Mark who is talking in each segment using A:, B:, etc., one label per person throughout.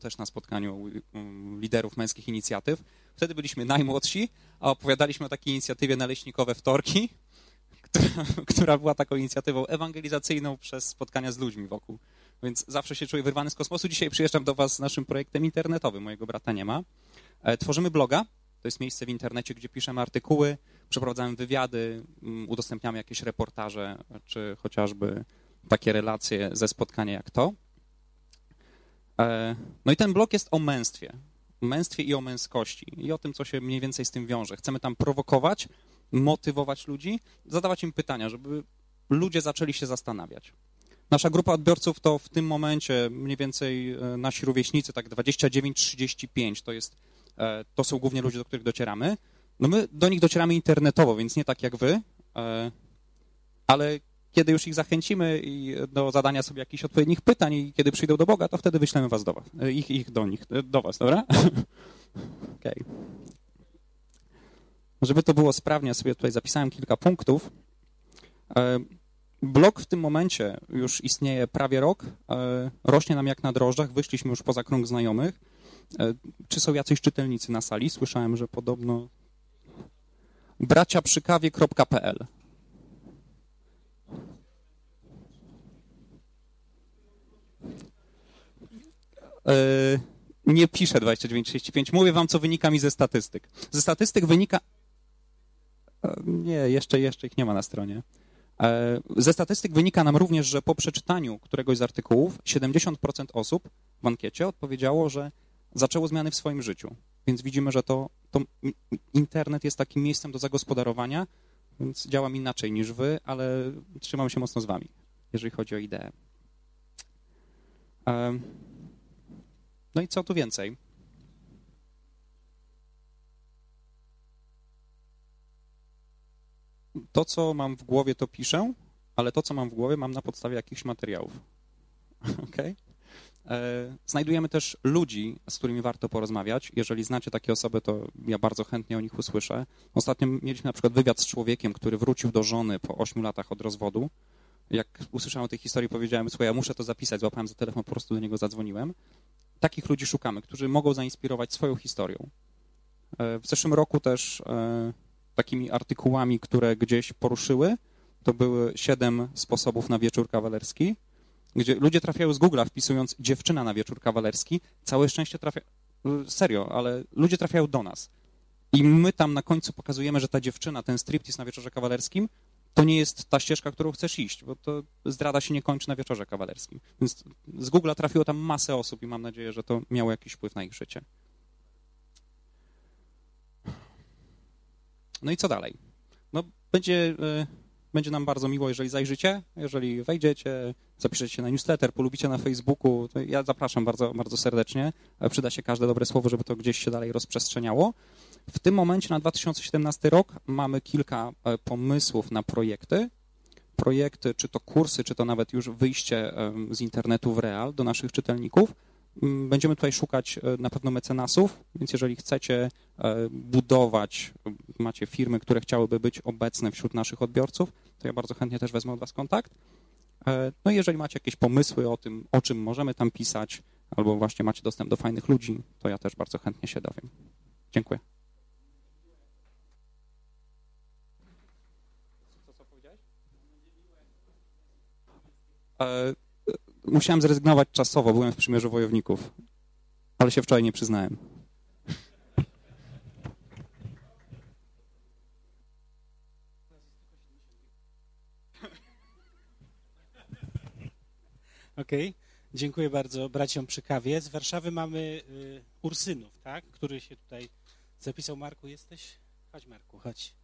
A: też na spotkaniu liderów męskich inicjatyw. Wtedy byliśmy najmłodsi, a opowiadaliśmy o takiej inicjatywie Naleśnikowe Wtorki, która była taką inicjatywą ewangelizacyjną przez spotkania z ludźmi wokół. Więc zawsze się czuję wyrwany z kosmosu. Dzisiaj przyjeżdżam do was z naszym projektem internetowym. Mojego brata nie ma. Tworzymy bloga. To jest miejsce w internecie, gdzie piszemy artykuły, przeprowadzamy wywiady, udostępniamy jakieś reportaże, czy chociażby takie relacje ze spotkania jak to. No i ten blog jest o męstwie i o męskości i o tym, co się mniej więcej z tym wiąże. Chcemy tam prowokować, motywować ludzi, zadawać im pytania, żeby ludzie zaczęli się zastanawiać. Nasza grupa odbiorców to w tym momencie mniej więcej nasi rówieśnicy, tak 29-35, to są głównie ludzie, do których docieramy. No my do nich docieramy internetowo, więc nie tak jak wy, ale kiedy już ich zachęcimy do zadania sobie jakichś odpowiednich pytań i kiedy przyjdą do Boga, to wtedy wyślemy was do was, do was, dobra? Okay. Żeby to było sprawnie, ja sobie tutaj zapisałem kilka punktów. Blog w tym momencie już istnieje prawie rok, rośnie nam jak na drożdżach, wyszliśmy już poza krąg znajomych. Czy są jacyś czytelnicy na sali? Słyszałem, że podobno braciaprzykawie.pl. Nie piszę 29-35. Mówię wam, co wynika mi ze statystyk. Ze statystyk wynika... Nie, jeszcze ich nie ma na stronie. Ze statystyk wynika nam również, że po przeczytaniu któregoś z artykułów 70% osób w ankiecie odpowiedziało, że zaczęło zmiany w swoim życiu. Więc widzimy, że to internet jest takim miejscem do zagospodarowania, więc działam inaczej niż wy, ale trzymam się mocno z wami, jeżeli chodzi o ideę. No i co tu więcej? To, co mam w głowie, to piszę, ale to, co mam w głowie, mam na podstawie jakichś materiałów. Okay? Znajdujemy też ludzi, z którymi warto porozmawiać. Jeżeli znacie takie osoby, to ja bardzo chętnie o nich usłyszę. Ostatnio mieliśmy na przykład wywiad z człowiekiem, który wrócił do żony po 8 latach od rozwodu. Jak usłyszałem o tej historii, powiedziałem, słuchaj, ja muszę to zapisać, złapałem za telefon, po prostu do niego zadzwoniłem. Takich ludzi szukamy, którzy mogą zainspirować swoją historią. W zeszłym roku też takimi artykułami, które gdzieś poruszyły, to były 7 sposobów na wieczór kawalerski, gdzie ludzie trafiają z Google'a, wpisując dziewczyna na wieczór kawalerski. Całe szczęście serio, ale ludzie trafiają do nas. I my tam na końcu pokazujemy, że ta dziewczyna, ten striptease na wieczorze kawalerskim, to nie jest ta ścieżka, którą chcesz iść, bo to zdrada się nie kończy na wieczorze kawalerskim. Więc z Google'a trafiło tam masę osób i mam nadzieję, że to miało jakiś wpływ na ich życie. No i co dalej? No będzie nam bardzo miło, jeżeli zajrzycie, jeżeli wejdziecie, zapiszecie się na newsletter, polubicie na Facebooku. To ja zapraszam bardzo, bardzo serdecznie. Przyda się każde dobre słowo, żeby to gdzieś się dalej rozprzestrzeniało. W tym momencie na 2017 rok mamy kilka pomysłów na projekty. Projekty, czy to kursy, czy to nawet już wyjście z internetu w real do naszych czytelników. Będziemy tutaj szukać na pewno mecenasów, więc jeżeli chcecie budować, macie firmy, które chciałyby być obecne wśród naszych odbiorców, to ja bardzo chętnie też wezmę od was kontakt. No i jeżeli macie jakieś pomysły o tym, o czym możemy tam pisać, albo właśnie macie dostęp do fajnych ludzi, to ja też bardzo chętnie się dowiem. Dziękuję. Co powiedziałeś? Musiałem zrezygnować czasowo, byłem w przymierzu wojowników, ale się wczoraj nie przyznałem.
B: Okej, dziękuję bardzo braciom przy kawie. Z Warszawy mamy Ursynów, tak? Który się tutaj zapisał. Marku, jesteś? Chodź, Marku, chodź.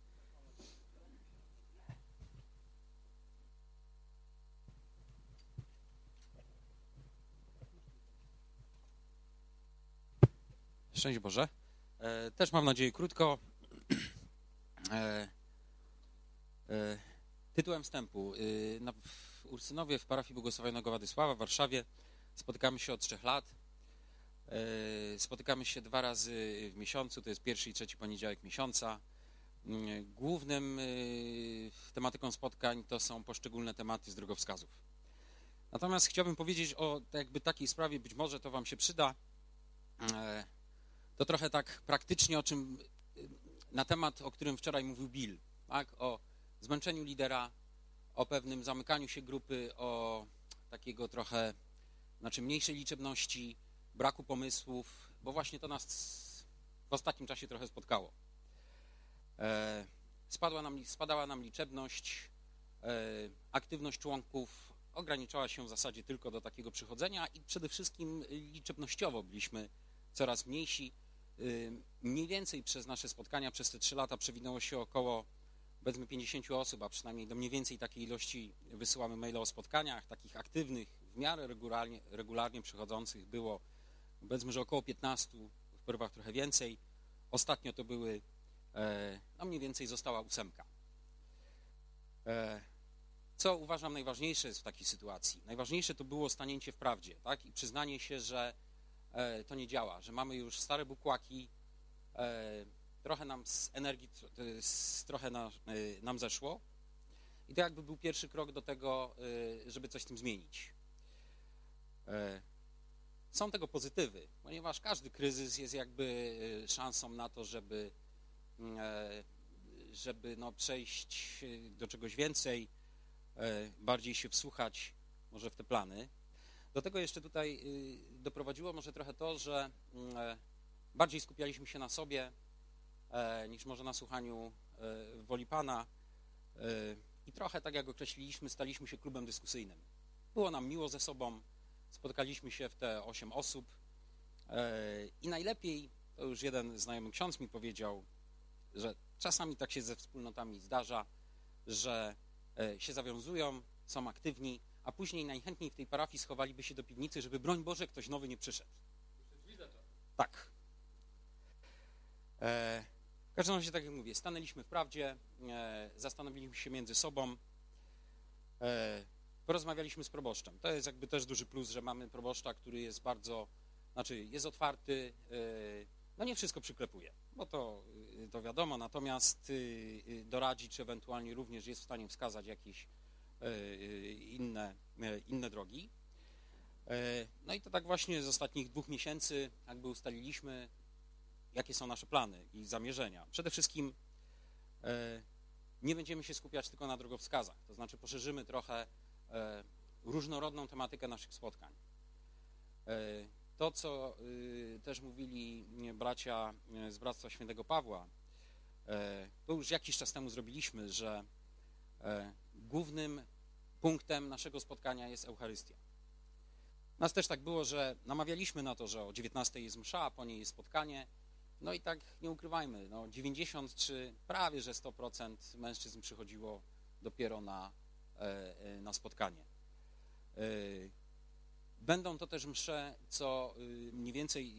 C: Szczęść Boże. Też mam nadzieję krótko. Tytułem wstępu. W Ursynowie w parafii błogosławionego Władysława w Warszawie spotykamy się od 3 lat. Spotykamy się 2 razy w miesiącu, to jest 1. i 3. poniedziałek miesiąca. Głównym tematyką spotkań to są poszczególne tematy z drogowskazów. Natomiast chciałbym powiedzieć o jakby takiej sprawie, być może to wam się przyda. To trochę tak praktycznie na temat, o którym wczoraj mówił Bill, tak? O zmęczeniu lidera, o pewnym zamykaniu się grupy, o takiego trochę, mniejszej liczebności, braku pomysłów, bo właśnie to nas w ostatnim czasie trochę spotkało. Spadała nam liczebność, aktywność członków ograniczała się w zasadzie tylko do takiego przychodzenia i przede wszystkim liczebnościowo byliśmy coraz mniejsi. Mniej więcej przez nasze spotkania przez te 3 lata przewinęło się około, powiedzmy, 50 osób, a przynajmniej do mniej więcej takiej ilości wysyłamy maile o spotkaniach, takich aktywnych, w miarę regularnie przychodzących było, powiedzmy, że około 15, w porywach trochę więcej. Ostatnio to były, mniej więcej została 8. Co uważam najważniejsze jest w takiej sytuacji? Najważniejsze to było stanięcie w prawdzie, tak? I przyznanie się, że to nie działa, że mamy już stare bukłaki, trochę nam z energii, trochę nam zeszło i to jakby był pierwszy krok do tego, żeby coś z tym zmienić. Są tego pozytywy, ponieważ każdy kryzys jest jakby szansą na to, żeby przejść do czegoś więcej, bardziej się wsłuchać może w te plany. Do tego jeszcze tutaj doprowadziło może trochę to, że bardziej skupialiśmy się na sobie niż może na słuchaniu woli Pana i trochę, tak jak określiliśmy, staliśmy się klubem dyskusyjnym. Było nam miło ze sobą, spotkaliśmy się w te 8 osób i najlepiej, to już jeden znajomy ksiądz mi powiedział, że czasami tak się ze wspólnotami zdarza, że się zawiązują, są aktywni, a później najchętniej w tej parafii schowaliby się do piwnicy, żeby, broń Boże, ktoś nowy nie przyszedł. Tak. W każdym razie, tak jak mówię, stanęliśmy w prawdzie, zastanowiliśmy się między sobą, porozmawialiśmy z proboszczem. To jest jakby też duży plus, że mamy proboszcza, który jest jest otwarty, nie wszystko przyklepuje, bo to wiadomo, natomiast doradzi, czy ewentualnie również jest w stanie wskazać jakieś inne drogi. No i to tak właśnie z ostatnich 2 miesięcy jakby ustaliliśmy, jakie są nasze plany i zamierzenia. Przede wszystkim nie będziemy się skupiać tylko na drogowskazach, to znaczy poszerzymy trochę różnorodną tematykę naszych spotkań. To, co też mówili bracia z Bractwa Świętego Pawła, to już jakiś czas temu zrobiliśmy, że głównym punktem naszego spotkania jest Eucharystia. Nas też tak było, że namawialiśmy na to, że o 19 jest msza, a po niej jest spotkanie. No i tak nie ukrywajmy, 90 czy prawie że 100% mężczyzn przychodziło dopiero na spotkanie. Będą to też msze, co mniej więcej,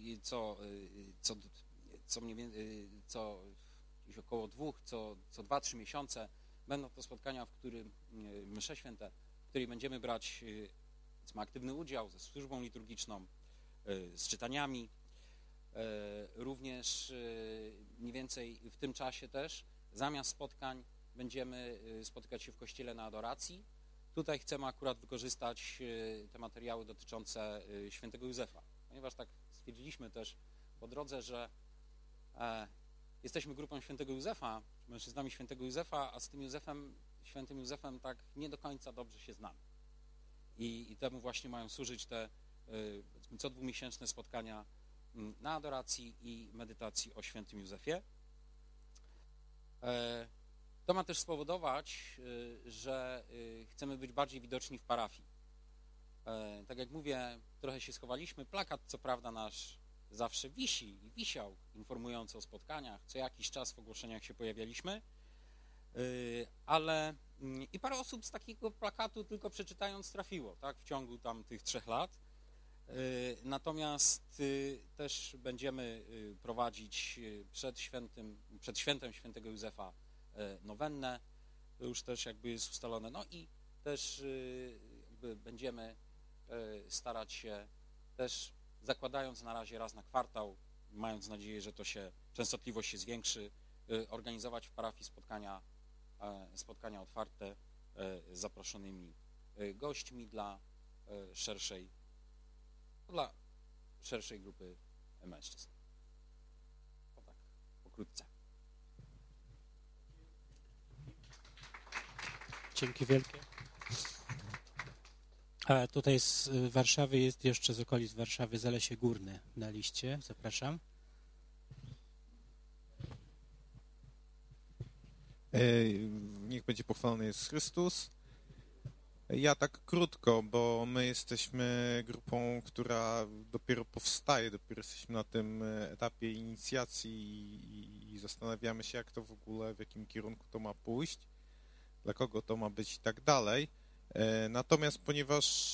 C: gdzieś około 2, co 2-3 miesiące. Będą to spotkania, w którym msze święte, w której będziemy brać aktywny udział ze służbą liturgiczną, z czytaniami. Również mniej więcej w tym czasie też zamiast spotkań będziemy spotykać się w kościele na adoracji. Tutaj chcemy akurat wykorzystać te materiały dotyczące świętego Józefa, ponieważ tak stwierdziliśmy też po drodze, że jesteśmy grupą świętego Józefa, mężczyznami świętego Józefa, a z tym świętym Józefem tak nie do końca dobrze się znamy. I temu właśnie mają służyć te co 2-miesięczne spotkania na adoracji i medytacji o świętym Józefie. To ma też spowodować, że chcemy być bardziej widoczni w parafii. Tak jak mówię, trochę się schowaliśmy. Plakat, co prawda, nasz zawsze wisi i wisiał, informujący o spotkaniach. Co jakiś czas w ogłoszeniach się pojawialiśmy, ale i parę osób z takiego plakatu tylko przeczytając trafiło, tak, w ciągu tam tych 3 lat. Natomiast też będziemy prowadzić przed świętem świętego Józefa nowennę, to już też jakby jest ustalone. No i też jakby będziemy starać się też, zakładając na razie raz na kwartał, mając nadzieję, że częstotliwość się zwiększy, organizować w parafii spotkania otwarte z zaproszonymi gośćmi dla szerszej grupy mężczyzn. To tak pokrótce.
B: Dzięki wielkie. A tutaj z Warszawy jest jeszcze z okolic Warszawy Zalesie Górne na liście. Zapraszam.
D: Niech będzie pochwalony jest Chrystus. Ja tak krótko, bo my jesteśmy grupą, która dopiero powstaje, dopiero jesteśmy na tym etapie inicjacji i zastanawiamy się, jak to w ogóle, w jakim kierunku to ma pójść, dla kogo to ma być i tak dalej. Natomiast ponieważ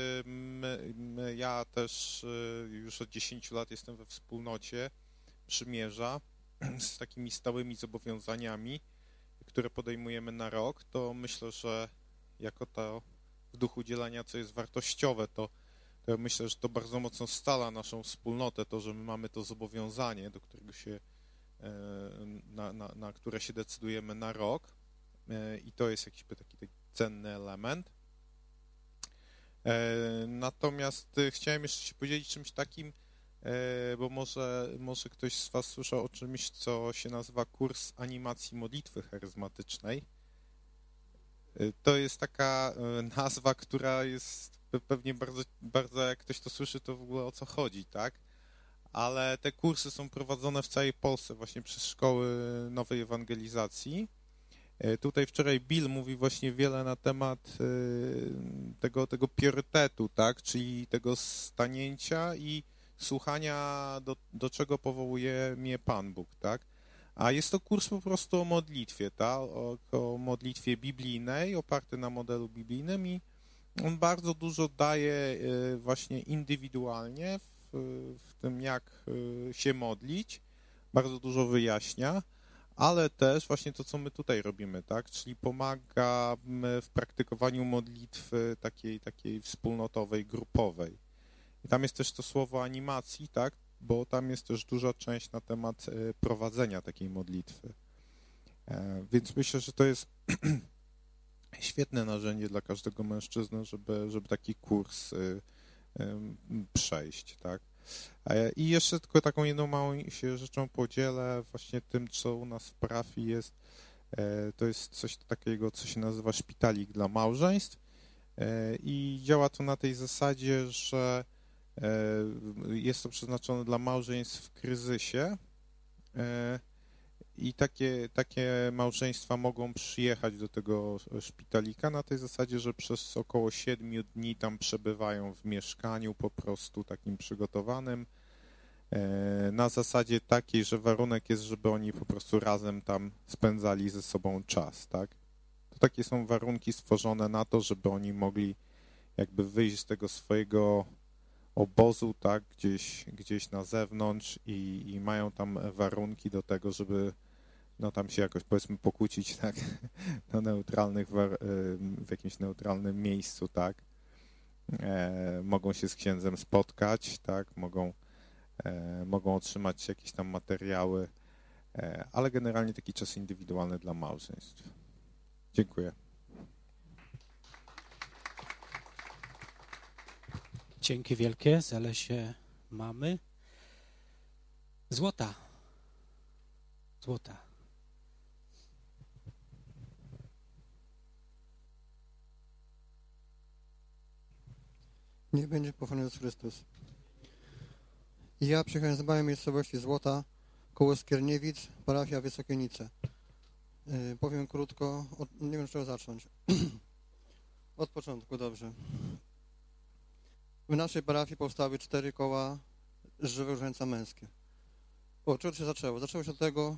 D: ja też już od 10 lat jestem we wspólnocie Przymierza z takimi stałymi zobowiązaniami, które podejmujemy na rok, to myślę, że jako to w duchu dzielenia, co jest wartościowe, to myślę, że to bardzo mocno scala naszą wspólnotę, to, że my mamy to zobowiązanie, do którego się, na które się decydujemy na rok i to jest jakiś taki cenny element. Natomiast chciałem jeszcze się podzielić czymś takim, bo może ktoś z was słyszał o czymś, co się nazywa kurs animacji modlitwy charyzmatycznej. To jest taka nazwa, która jest pewnie bardzo, jak ktoś to słyszy, to w ogóle o co chodzi, tak? Ale te kursy są prowadzone w całej Polsce właśnie przez szkoły nowej ewangelizacji. Tutaj wczoraj Bill mówi właśnie wiele na temat tego priorytetu, tak? Czyli tego stanięcia i słuchania, do czego powołuje mnie Pan Bóg, tak? A jest to kurs po prostu o modlitwie, tak? O modlitwie biblijnej, oparty na modelu biblijnym i on bardzo dużo daje właśnie indywidualnie w tym, jak się modlić, bardzo dużo wyjaśnia, ale też właśnie to, co my tutaj robimy, tak? Czyli pomaga w praktykowaniu modlitwy takiej wspólnotowej, grupowej. I tam jest też to słowo animacji, tak? Bo tam jest też duża część na temat prowadzenia takiej modlitwy. Więc myślę, że to jest świetne narzędzie dla każdego mężczyzny, żeby taki kurs przejść, tak? I jeszcze tylko taką jedną małą się rzeczą podzielę, właśnie tym, co u nas w parafii jest, to jest coś takiego, co się nazywa szpitalik dla małżeństw i działa to na tej zasadzie, że jest to przeznaczone dla małżeństw w kryzysie i takie małżeństwa mogą przyjechać do tego szpitalika na tej zasadzie, że przez około 7 dni tam przebywają w mieszkaniu po prostu takim przygotowanym na zasadzie takiej, że warunek jest, żeby oni po prostu razem tam spędzali ze sobą czas, tak? To takie są warunki stworzone na to, żeby oni mogli jakby wyjść z tego swojego obozu, tak, gdzieś na zewnątrz i mają tam warunki do tego, żeby no tam się jakoś powiedzmy pokłócić, tak, na w jakimś neutralnym miejscu, tak. Mogą się z księdzem spotkać, tak, mogą otrzymać jakieś tam materiały, ale generalnie taki czas indywidualny dla małżeństw. Dziękuję.
B: Dzięki wielkie. Zalesie mamy. Złota.
E: Niech będzie pochwalony Jezus Chrystus. Ja przyjechałem z małej miejscowości Złota, koło Skierniewic, parafia Wysokienice. Powiem krótko, nie wiem, z czego zacząć. Od początku, dobrze. W naszej parafii powstały 4 koła żywego różańca męskie. Od czego się zaczęło? Zaczęło się od tego,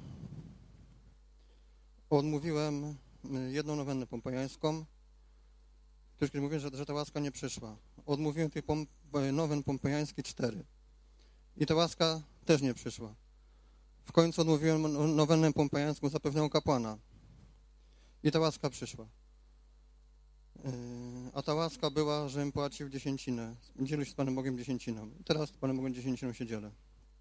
E: odmówiłem jedną nowennę pompajańską, ktoś mówił, że ta łaska nie przyszła. Odmówiłem tych nowen pompajańskich 4. I ta łaska też nie przyszła. W końcu odmówiłem nowennę pompajańską za pewnego kapłana. I ta łaska przyszła. A ta łaska była, żebym płacił dziesięcinę. Dzielę się z Panem Bogiem dziesięciną. I teraz z Panem Bogiem dziesięciną się dzielę.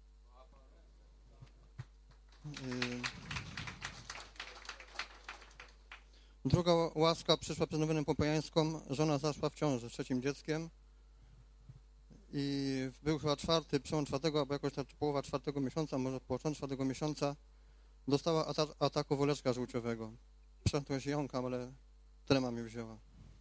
E: Druga łaska przyszła przez nowennę pompajańską. Żona zaszła w ciąży z 3. dzieckiem. I był chyba przełom czwartego, albo jakoś ta połowa czwartego miesiąca, może początek czwartego miesiąca, dostała ataku woreczka żółciowego. Przeszła się jąkam, ale trema mnie wzięła.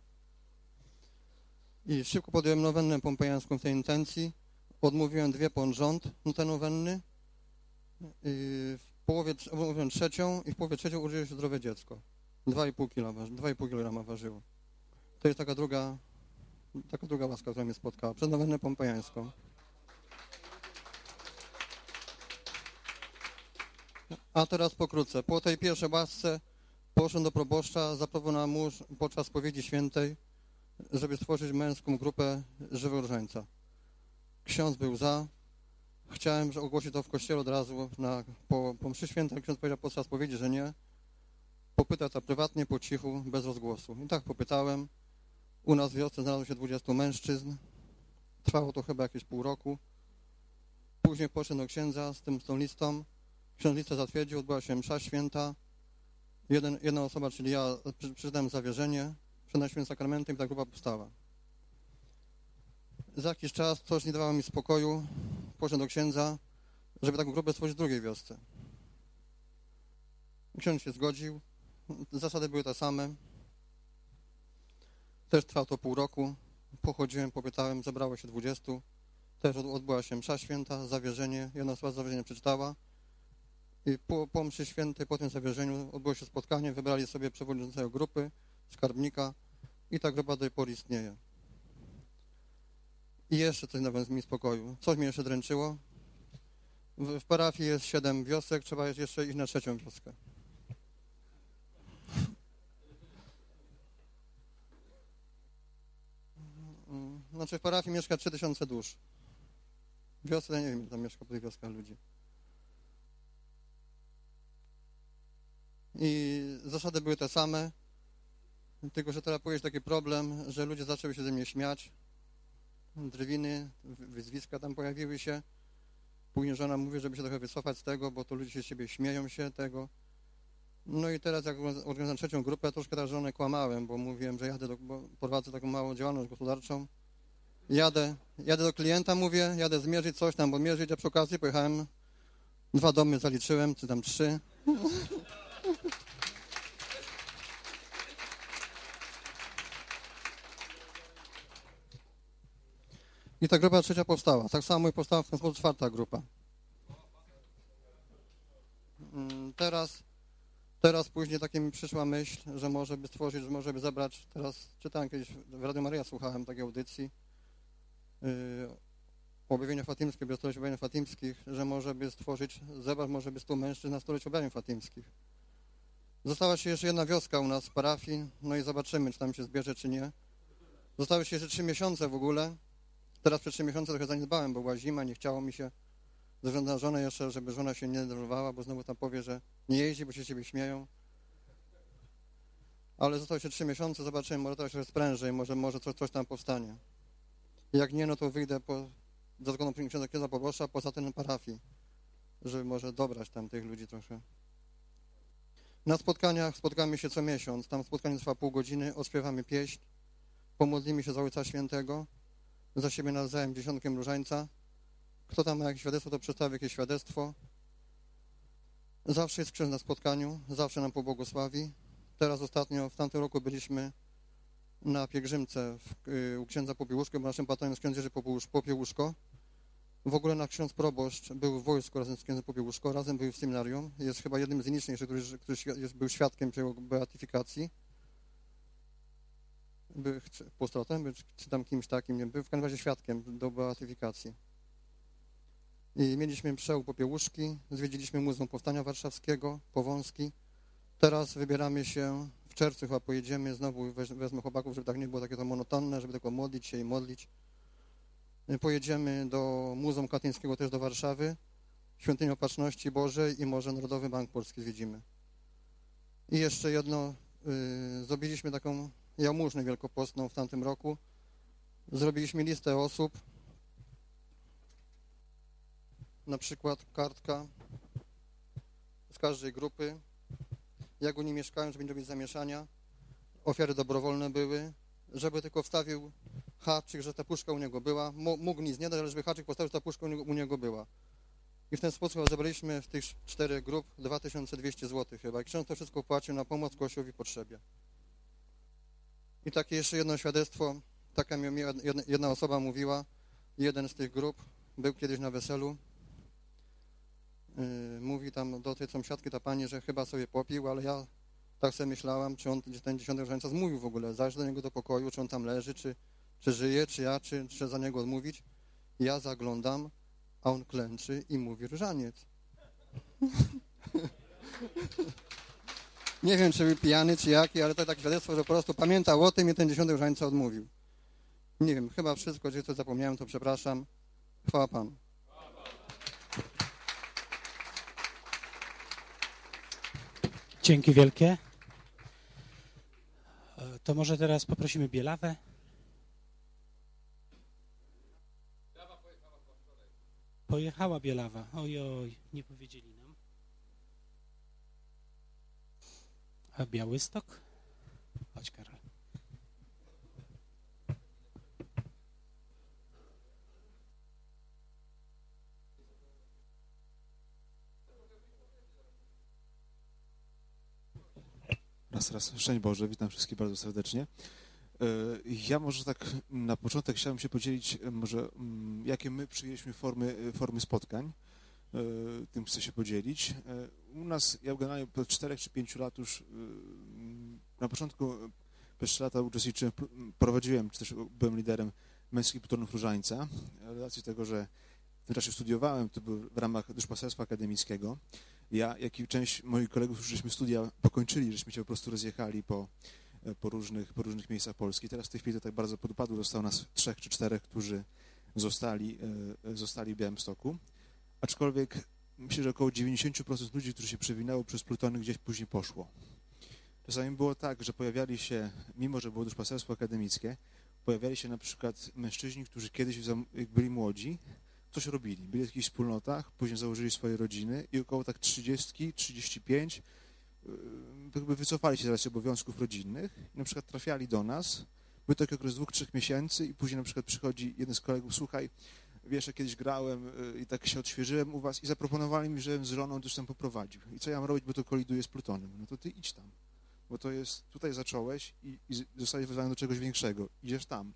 E: I szybko podjąłem nowennę pompejańską w tej intencji. Odmówiłem 2 pod rząd te nowenny. I w połowie odmówiłem trzecią i w połowie trzecią urodziło się zdrowe dziecko. 2,5 kg ważyło. To jest taka druga łaska, która mnie spotkała. Przed nowennę pompejańską. A teraz pokrótce. Po tej pierwszej łasce poszedłem do proboszcza, zaproponował mu podczas spowiedzi świętej, żeby stworzyć męską grupę żywego różańca. Ksiądz był za. Chciałem ogłosić to w kościele od razu po mszy świętej. Ksiądz powiedział podczas spowiedzi, że nie. Popytał to prywatnie, po cichu, bez rozgłosu. I tak popytałem. U nas w wiosce znalazło się 20 mężczyzn. Trwało to chyba jakieś pół roku. Później poszedłem do księdza z tą listą. Ksiądz listę zatwierdził, odbyła się msza święta. Jedna osoba, czyli ja, przeczytałem zawierzenie, przed Najświętszym Sakramentem i ta grupa powstała. Za jakiś czas coś nie dawało mi spokoju. Poszedłem do księdza, żeby taką grupę stworzyć w drugiej wiosce. Ksiądz się zgodził. Zasady były te same. Też trwało to pół roku. Pochodziłem, popytałem, zebrało się 20. Też odbyła się msza święta, zawierzenie. Jedna osoba zawierzenie przeczytała. I po mszy świętej, po tym zawierzeniu odbyło się spotkanie. Wybrali sobie przewodniczącego grupy, skarbnika i ta grupa do tej pory istnieje. I jeszcze coś nawet mi spokoju. Coś mnie jeszcze dręczyło. W parafii jest 7 wiosek, trzeba jeszcze iść na 3. wioskę. Znaczy w parafii mieszka 3000 dusz. W wiosce, ja nie wiem, ile tam mieszka po tych wioskach ludzi. I zasady były te same, tylko że teraz jest taki problem, że ludzie zaczęły się ze mnie śmiać. Drwiny, wyzwiska tam pojawiły się. Później żona mówi, żeby się trochę wycofać z tego, bo to ludzie się z siebie śmieją się tego. No i teraz jak organizowałem 3. grupę, troszkę też żonę kłamałem, bo mówiłem, że bo prowadzę taką małą działalność gospodarczą. Jadę do klienta, mówię, jadę zmierzyć coś tam, bo mierzyć, a przy okazji pojechałem, 2 domy zaliczyłem, czy tam 3. I ta grupa 3. powstała. Tak samo i powstała w ten sposób 4. grupa. Teraz później taka mi przyszła myśl, że może by stworzyć, że może by zebrać, teraz czytałem kiedyś, w Radiu Maryja słuchałem takiej audycji o objawieniu fatimskim, o objawieniu fatimskich, że może by stworzyć, zebrać może by 100 mężczyzn na stulecie objawień fatimskich. Została się jeszcze jedna wioska u nas w parafii, no i zobaczymy, czy tam się zbierze, czy nie. Zostały się jeszcze 3 miesiące w ogóle. Teraz przez 3 miesiące trochę zaniedbałem, bo była zima, nie chciało mi się ze względu na żonę jeszcze, żeby żona się nie denerwowała, bo znowu tam powie, że nie jeździ, bo się ciebie śmieją. Ale zostały się 3 miesiące, zobaczymy, może teraz się sprężej, może coś tam powstanie. Jak nie, no to wyjdę za zgodą księdza proboszcza poza ten parafii, żeby może dobrać tam tych ludzi trochę. Na spotkaniach spotykamy się co miesiąc, tam spotkanie trwa pół godziny, odśpiewamy pieśń, pomodlimy się za Ojca Świętego, za siebie nawzajem dziesiątkiem różańca. Kto tam ma jakieś świadectwo, to przedstawi jakieś świadectwo. Zawsze jest ksiądz na spotkaniu, zawsze nam pobłogosławi. Teraz ostatnio, w tamtym roku byliśmy na pielgrzymce u księdza Popiełuszko, bo naszym patronem jest ksiądz Jerzy Popiełuszko. W ogóle nasz ksiądz proboszcz był w wojsku razem z księdzem Popiełuszko, razem był w seminarium. Jest chyba jednym z nielicznych, który był świadkiem przy jego beatyfikacji. Był postulatem, czy tam kimś takim, nie był w każdym razie świadkiem do beatyfikacji. I mieliśmy mszę u Popiełuszki, zwiedziliśmy Muzeum Powstania Warszawskiego, Powązki. Teraz wybieramy się, w czerwcu chyba pojedziemy, znowu wezmę chłopaków, żeby tak nie było takie to monotonne, żeby tylko modlić się i modlić. Pojedziemy do Muzeum Katyńskiego, też do Warszawy, Świątynię Opatrzności Bożej i może Narodowy Bank Polski zwiedzimy. I jeszcze jedno, zrobiliśmy taką jałmużnę wielkopostną w tamtym roku. Zrobiliśmy listę osób, na przykład kartka z każdej grupy, jak oni mieszkają, żeby nie robić zamieszania. Ofiary dobrowolne były, żeby tylko wstawił haczyk, że ta puszka u niego była. Mógł nic nie dać, ale żeby haczyk postawił, że ta puszka u niego była. I w ten sposób zebraliśmy w tych 4 grup 2200 zł chyba. I ksiądz to wszystko płacił na pomoc Kościołowi w potrzebie. I takie jeszcze jedno świadectwo. Taka mi jedna osoba mówiła, jeden z tych grup był kiedyś na weselu. Mówi tam do tej sąsiadki ta pani, że chyba sobie popił, ale ja tak sobie myślałam, czy on ten 10 różańca zmówił w ogóle. Zajrzę do niego do pokoju, czy on tam leży, czy żyje, czy za niego odmówić. Ja zaglądam, a on klęczy i mówi różaniec. Nie wiem, czy był pijany, czy jaki, ale to takie świadectwo, że po prostu pamiętał o tym i ten 10 różańca odmówił. Nie wiem, chyba wszystko, jeżeli coś zapomniałem, to przepraszam. Chwała Panu.
B: Dzięki wielkie. To może teraz poprosimy Bielawę. Pojechała Bielawa. Ojoj, nie powiedzieli nam. A Białystok? Chodź, Karol.
F: Raz, szczęść Boże, witam wszystkich bardzo serdecznie. Ja może tak na początek chciałem się podzielić, może jakie my przyjęliśmy formy spotkań, tym chcę się podzielić. U nas, ja generalnie po 4 czy 5 lat już, na początku przez 3 lata uczestniczyłem, prowadziłem, czy też byłem liderem męskich plutonów Różańca, z racji tego, że w tym czasie studiowałem, to był w ramach duszpasterstwa akademickiego. Ja, jak i część moich kolegów, już żeśmy studia pokończyli, żeśmy się po prostu rozjechali po różnych miejscach Polski. Teraz w tej chwili to tak bardzo podupadło, zostało nas 3 czy 4, którzy zostali w Białymstoku. Aczkolwiek myślę, że około 90% ludzi, którzy się przewinęło przez plutony, gdzieś później poszło. Czasami było tak, że pojawiali się, mimo że było duszpasterstwo akademickie, pojawiali się na przykład mężczyźni, którzy kiedyś, jak byli młodzi, coś robili. Byli w jakichś wspólnotach, później założyli swoje rodziny i około tak 30, 35 jakby wycofali się z racji obowiązków rodzinnych. Na przykład trafiali do nas, był taki okres 2-3 miesięcy i później na przykład przychodzi jeden z kolegów, słuchaj, wiesz, ja kiedyś grałem i tak się odświeżyłem u was i zaproponowali mi, żebym z żoną też tam poprowadził. I co ja mam robić, bo to koliduje z plutonem? No to ty idź tam, bo to jest, tutaj zacząłeś i zostałeś wezwany do czegoś większego. Idziesz tam.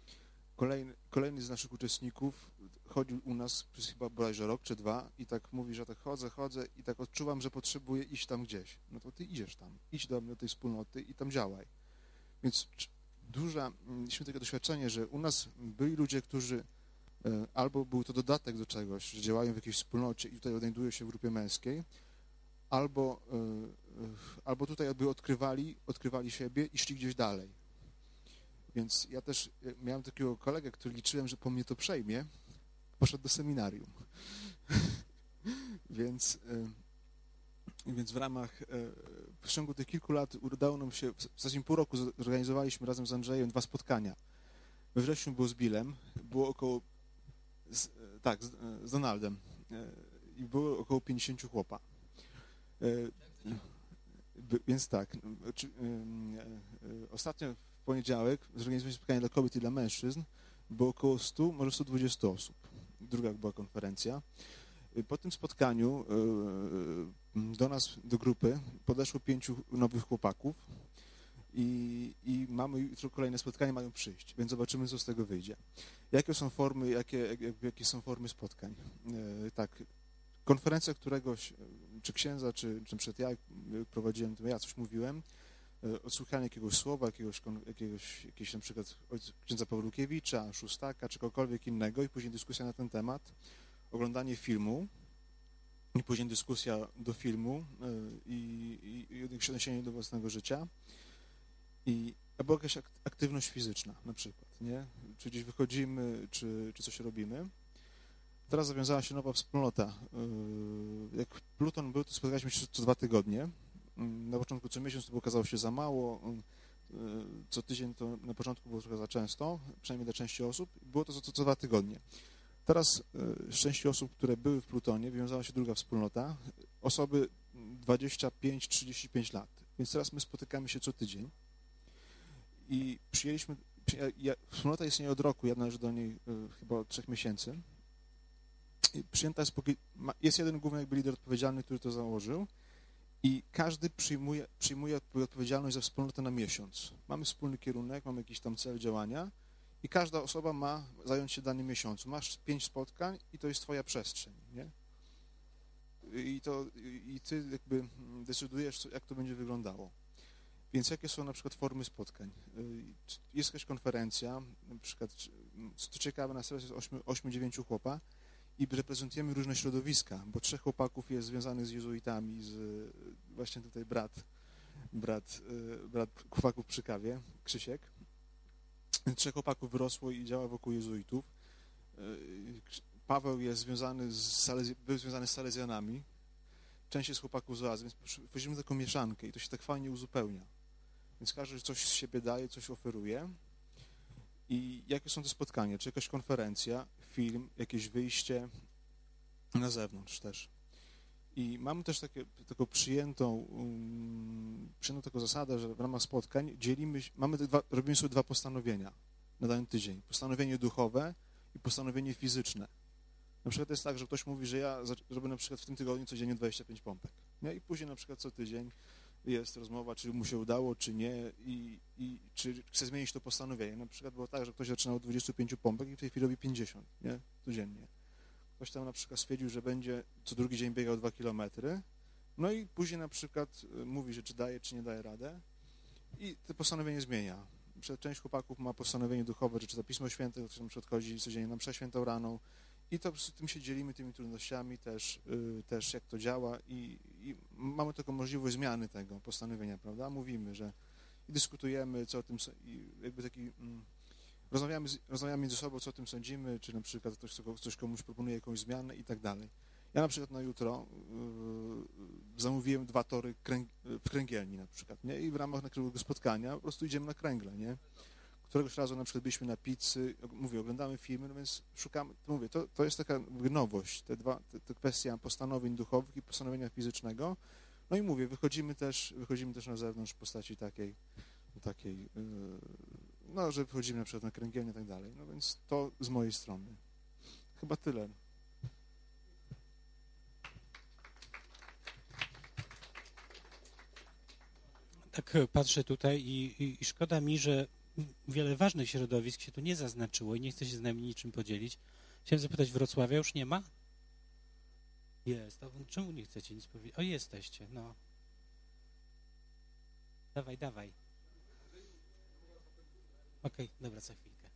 F: Kolejny z naszych uczestników chodził u nas przez chyba bodajże rok czy 2 i tak mówi, że tak chodzę i tak odczuwam, że potrzebuję iść tam gdzieś. No to ty idziesz tam, idź do tej wspólnoty i tam działaj. Więc mieliśmy takie doświadczenie, że u nas byli ludzie, którzy albo był to dodatek do czegoś, że działają w jakiejś wspólnocie i tutaj odnajdują się w grupie męskiej, albo tutaj jakby odkrywali siebie i szli gdzieś dalej. Więc ja też miałem takiego kolegę, który liczyłem, że po mnie to przejmie, poszedł do seminarium. Więc w ramach, w ciągu tych kilku lat udało nam się, w zasadzie pół roku zorganizowaliśmy razem z Andrzejem 2 spotkania. We wrześniu było z Billem, było około, z Donaldem i było około 50 chłopa. Więc tak, ostatnio w poniedziałek zorganizowaliśmy spotkanie dla kobiet i dla mężczyzn, było około 100, może 120 osób. Druga była konferencja. Po tym spotkaniu do nas, do grupy, podeszło 5 nowych chłopaków i mamy jutro kolejne spotkanie, mają przyjść, więc zobaczymy, co z tego wyjdzie. Jakie są formy, jakie są formy spotkań? Tak, konferencja któregoś, czy księdza, czy na przykład ja prowadziłem, to ja coś mówiłem, odsłuchanie jakiegoś słowa, jakiegoś na przykład księdza Pawlukiewicza, Szóstaka, czy kogokolwiek innego i później dyskusja na ten temat, oglądanie filmu i później dyskusja do filmu i odniesienie do własnego życia albo jakaś aktywność fizyczna na przykład, nie? Czy gdzieś wychodzimy, czy coś robimy. Teraz zawiązała się nowa wspólnota. Jak Pluton był, to spotkaliśmy się co 2 tygodnie. Na początku co miesiąc to okazało się za mało, co tydzień to na początku było trochę za często, przynajmniej dla części osób, było to co 2 tygodnie. Teraz z części osób, które były w Plutonie, wywiązała się druga wspólnota, osoby 25-35 lat, więc teraz my spotykamy się co tydzień i Wspólnota istnieje od roku, ja należę do niej chyba od 3 miesięcy. I przyjęta jest jeden główny jakby lider odpowiedzialny, który to założył i każdy przyjmuje odpowiedzialność za wspólnotę na miesiąc. Mamy wspólny kierunek, mamy jakiś tam cel działania i każda osoba ma zająć się danym miesiącu. Masz 5 spotkań i to jest twoja przestrzeń, nie? I ty jakby decydujesz, jak to będzie wyglądało. Więc jakie są na przykład formy spotkań? Jest jakaś konferencja, na przykład, co ciekawe, na stronie jest 8-9 chłopa i reprezentujemy różne środowiska, bo 3 chłopaków jest związanych z jezuitami, właśnie tutaj brat chłopaków przy kawie, Krzysiek. 3 chłopaków wyrosło i działa wokół jezuitów. Paweł jest był związany z Salezjanami. Część jest chłopaków z oazy, więc wchodzimy w taką mieszankę i to się tak fajnie uzupełnia. Więc każdy coś z siebie daje, coś oferuje. I jakie są te spotkania? Czy jakaś konferencja, film, jakieś wyjście na zewnątrz też. I mamy też taką przyjętą taką zasadę, że w ramach spotkań robimy sobie 2 postanowienia na dany tydzień. Postanowienie duchowe i postanowienie fizyczne. Na przykład jest tak, że ktoś mówi, że ja zrobię na przykład w tym tygodniu codziennie 25 pompek. Nie? I później na przykład co tydzień jest rozmowa, czy mu się udało, czy nie i czy chce zmienić to postanowienie. Na przykład było tak, że ktoś zaczynał od 25 pompek i w tej chwili robi 50, nie? Codziennie. Ktoś tam na przykład stwierdził, że będzie co drugi dzień biegał 2 kilometry, no i później na przykład mówi, że czy daje, czy nie daje radę i to postanowienie zmienia. Część chłopaków ma postanowienie duchowe, że czyta Pismo Święte, ktoś na przykład chodzi codziennie na mszę świętą rano i to po prostu tym się dzielimy, tymi trudnościami też jak to działa i mamy taką możliwość zmiany tego postanowienia, prawda? Mówimy, że i dyskutujemy, co o tym, i jakby taki rozmawiamy między sobą, co o tym sądzimy, czy na przykład ktoś komuś proponuje jakąś zmianę i tak dalej. Ja na przykład na jutro zamówiłem 2 tory w kręgielni na przykład, nie? I w ramach takiego spotkania po prostu idziemy na kręgle, nie? Któregoś razu na przykład byliśmy na pizzy, oglądamy filmy, no więc szukamy, to jest taka nowość, te kwestia postanowień duchowych i postanowienia fizycznego. No i mówię, wychodzimy też na zewnątrz w postaci takiej no, że wychodzimy na przykład na kręgielnię i tak dalej. No więc to z mojej strony. Chyba tyle.
B: Tak patrzę tutaj i szkoda mi, że wiele ważnych środowisk się tu nie zaznaczyło i nie chcę się z nami niczym podzielić. Chciałem zapytać, Wrocławia już nie ma? Jest. A czemu nie chcecie nic powiedzieć? O, jesteście, no. Dawaj. Okej, dobra, za chwilkę.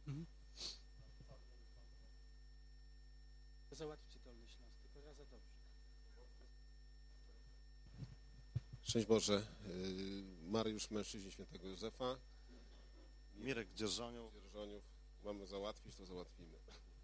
B: To załatwcie Dolny Śląsk, tylko raz za dobrze.
G: Szczęść Boże. Mariusz, mężczyźni świętego Józefa.
H: Mirek Dzierżoniów.
G: Mamy załatwić, to załatwimy.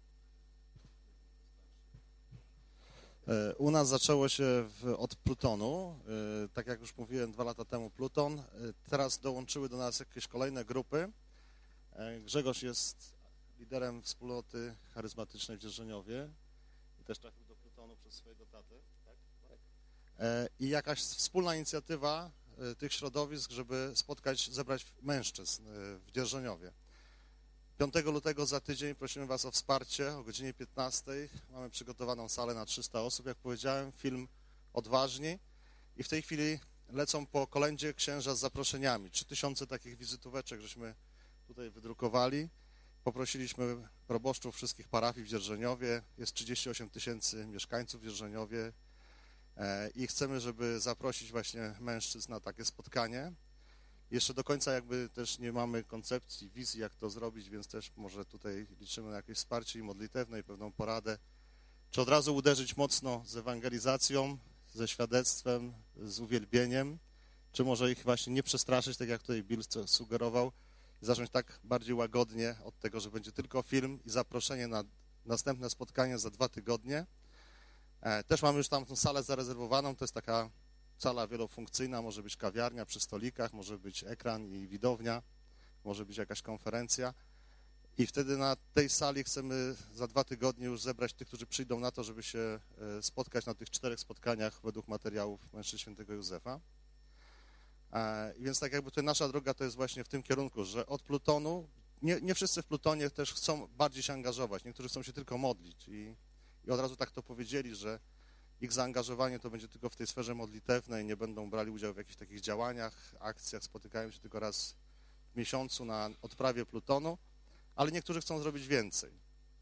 H: U nas zaczęło się od Plutonu. Tak jak już mówiłem, 2 lata temu Pluton. Teraz dołączyły do nas jakieś kolejne grupy. Grzegorz jest liderem wspólnoty charyzmatycznej w Dzierżoniowie i też trafił do Plutonu przez swojego tatę. Tak? I jakaś wspólna inicjatywa tych środowisk, żeby zebrać mężczyzn w Dzierżoniowie. 5 lutego za tydzień prosimy Was o wsparcie o godzinie 15. Mamy przygotowaną salę na 300 osób, jak powiedziałem, film Odważni i w tej chwili lecą po kolędzie księża z zaproszeniami. 3000 takich wizytóweczek żeśmy tutaj wydrukowali. Poprosiliśmy proboszczów wszystkich parafii w Dzierżoniowie. Jest 38 000 mieszkańców w Dzierżoniowie i chcemy, żeby zaprosić właśnie mężczyzn na takie spotkanie. Jeszcze do końca jakby też nie mamy koncepcji, wizji, jak to zrobić, więc też może tutaj liczymy na jakieś wsparcie i modlitewne i pewną poradę. Czy od razu uderzyć mocno z ewangelizacją, ze świadectwem, z uwielbieniem, czy może ich właśnie nie przestraszyć, tak jak tutaj Bill sugerował, i zacząć tak bardziej łagodnie od tego, że będzie tylko film i zaproszenie na następne spotkanie za 2 tygodnie. Też mamy już tam tą salę zarezerwowaną, to jest taka sala wielofunkcyjna, może być kawiarnia przy stolikach, może być ekran i widownia, może być jakaś konferencja i wtedy na tej sali chcemy za 2 tygodnie już zebrać tych, którzy przyjdą na to, żeby się spotkać na tych 4 spotkaniach według materiałów mężczyzn świętego Józefa. Więc tak jakby tutaj nasza droga to jest właśnie w tym kierunku, że od Plutonu nie wszyscy w Plutonie też chcą bardziej się angażować. Niektórzy chcą się tylko modlić i od razu tak to powiedzieli, że ich zaangażowanie to będzie tylko w tej sferze modlitewnej, nie będą brali udziału w jakichś takich działaniach, akcjach, spotykają się tylko raz w miesiącu na odprawie Plutonu, ale niektórzy chcą zrobić więcej.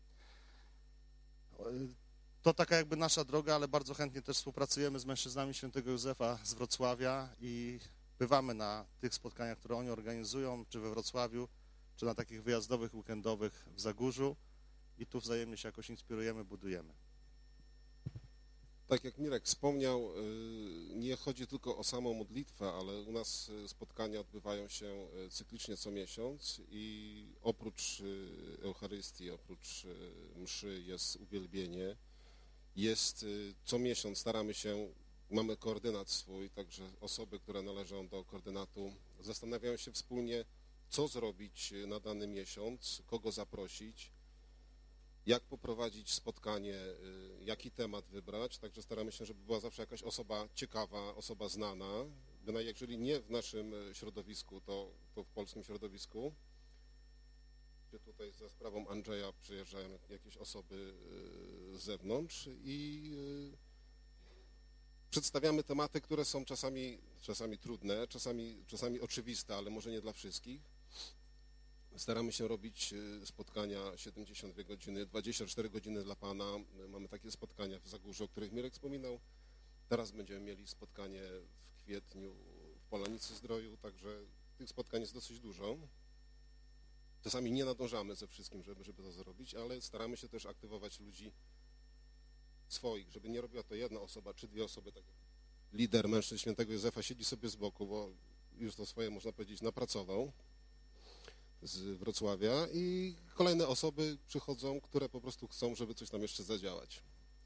H: To taka jakby nasza droga, ale bardzo chętnie też współpracujemy z mężczyznami Świętego Józefa z Wrocławia i bywamy na tych spotkaniach, które oni organizują, czy we Wrocławiu, czy na takich wyjazdowych, weekendowych w Zagórzu i tu wzajemnie się jakoś inspirujemy, budujemy.
G: Tak jak Mirek wspomniał, nie chodzi tylko o samą modlitwę, ale u nas spotkania odbywają się cyklicznie co miesiąc i oprócz Eucharystii, oprócz mszy jest uwielbienie. Jest co miesiąc, staramy się, mamy koordynat swój, także osoby, które należą do koordynatu zastanawiają się wspólnie, co zrobić na dany miesiąc, kogo zaprosić, jak poprowadzić spotkanie, jaki temat wybrać, także staramy się, żeby była zawsze jakaś osoba ciekawa, osoba znana, jeżeli nie w naszym środowisku, to w polskim środowisku, gdzie tutaj za sprawą Andrzeja przyjeżdżają jakieś osoby z zewnątrz i przedstawiamy tematy, które są czasami trudne, czasami oczywiste, ale może nie dla wszystkich. Staramy się robić spotkania 72 godziny, 24 godziny dla Pana. Mamy takie spotkania w Zagórzu, o których Mirek wspominał. Teraz będziemy mieli spotkanie w kwietniu w Polanicy Zdroju, także tych spotkań jest dosyć dużo. Czasami nie nadążamy ze wszystkim, żeby to zrobić, ale staramy się też aktywować ludzi swoich, żeby nie robiła to jedna osoba czy dwie osoby, tak jak lider mężczyzn Świętego Józefa siedzi sobie z boku, bo już to swoje, można powiedzieć, napracował z Wrocławia i kolejne osoby przychodzą, które po prostu chcą, żeby coś tam jeszcze zadziałać.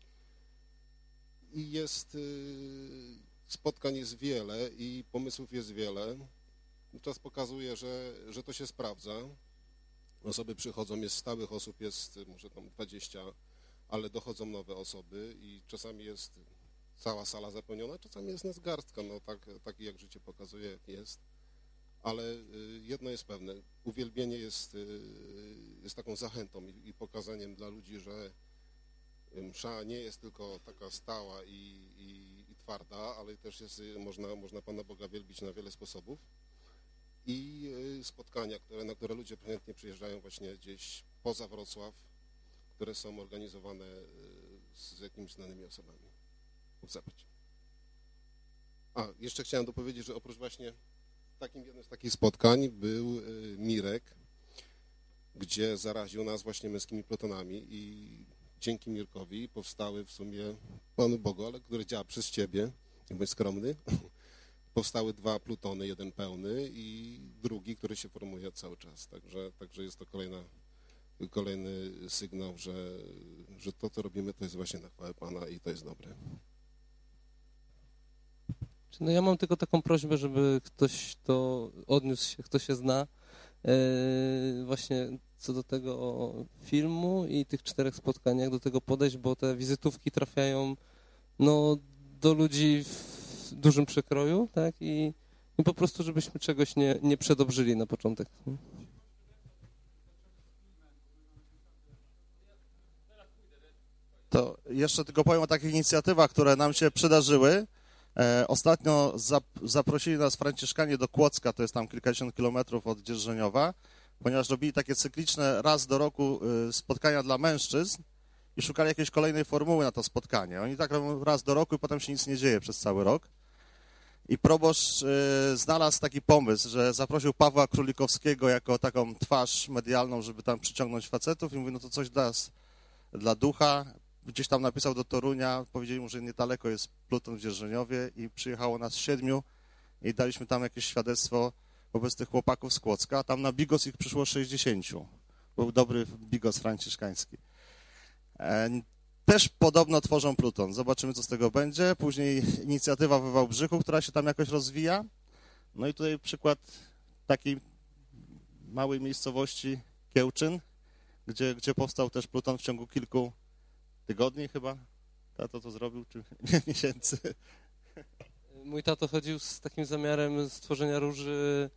G: I spotkań jest wiele i pomysłów jest wiele. Czas pokazuje, że to się sprawdza. Osoby przychodzą, jest stałych osób, jest może tam 20, ale dochodzą nowe osoby i czasami jest cała sala zapełniona, czasami jest nas garstka, no tak jak życie pokazuje, jak jest. Ale jedno jest pewne, uwielbienie jest taką zachętą i pokazaniem dla ludzi, że msza nie jest tylko taka stała i twarda, ale też można Pana Boga wielbić na wiele sposobów. I spotkania, na które ludzie chętnie przyjeżdżają właśnie gdzieś poza Wrocław, które są organizowane z jakimiś znanymi osobami. Zapraszam. Jeszcze chciałem dopowiedzieć, że oprócz właśnie jednym z takich spotkań był Mirek, gdzie zaraził nas właśnie męskimi plutonami i dzięki Mirkowi powstały w sumie, Panu Bogu, ale który działa przez Ciebie, nie bądź skromny, powstały 2 plutony, jeden pełny i drugi, który się formuje cały czas. Także jest to kolejny sygnał, że to, co robimy, to jest właśnie na chwałę Pana i to jest dobre.
I: No ja mam tylko taką prośbę, żeby ktoś to odniósł się, kto się zna właśnie co do tego filmu i tych 4 spotkaniach, do tego podejść, bo te wizytówki trafiają do ludzi w dużym przekroju, tak? I po prostu, żebyśmy czegoś nie przedobrzyli na początek.
H: To jeszcze tylko powiem o takich inicjatywach, które nam się przydarzyły. Ostatnio zaprosili nas Franciszkanie do Kłodzka, to jest tam kilkadziesiąt kilometrów od Dzierżoniowa, ponieważ robili takie cykliczne raz do roku spotkania dla mężczyzn i szukali jakiejś kolejnej formuły na to spotkanie. Oni tak robią raz do roku i potem się nic nie dzieje przez cały rok. I proboszcz znalazł taki pomysł, że zaprosił Pawła Królikowskiego jako taką twarz medialną, żeby tam przyciągnąć facetów i mówi, no to coś dla ducha. Gdzieś tam napisał do Torunia, powiedzieli mu, że niedaleko jest Pluton w Dzierżoniowie i przyjechało nas 7 i daliśmy tam jakieś świadectwo wobec tych chłopaków z Kłodzka, a tam na bigos ich przyszło 60. Był dobry bigos franciszkański. Też podobno tworzą Pluton. Zobaczymy, co z tego będzie. Później inicjatywa we Wałbrzychu, która się tam jakoś rozwija. No i tutaj przykład takiej małej miejscowości Kiełczyn, gdzie powstał też Pluton w ciągu kilku tygodni chyba. Tato to zrobił, czy miesięcy.
I: Mój tato chodził z takim zamiarem stworzenia róży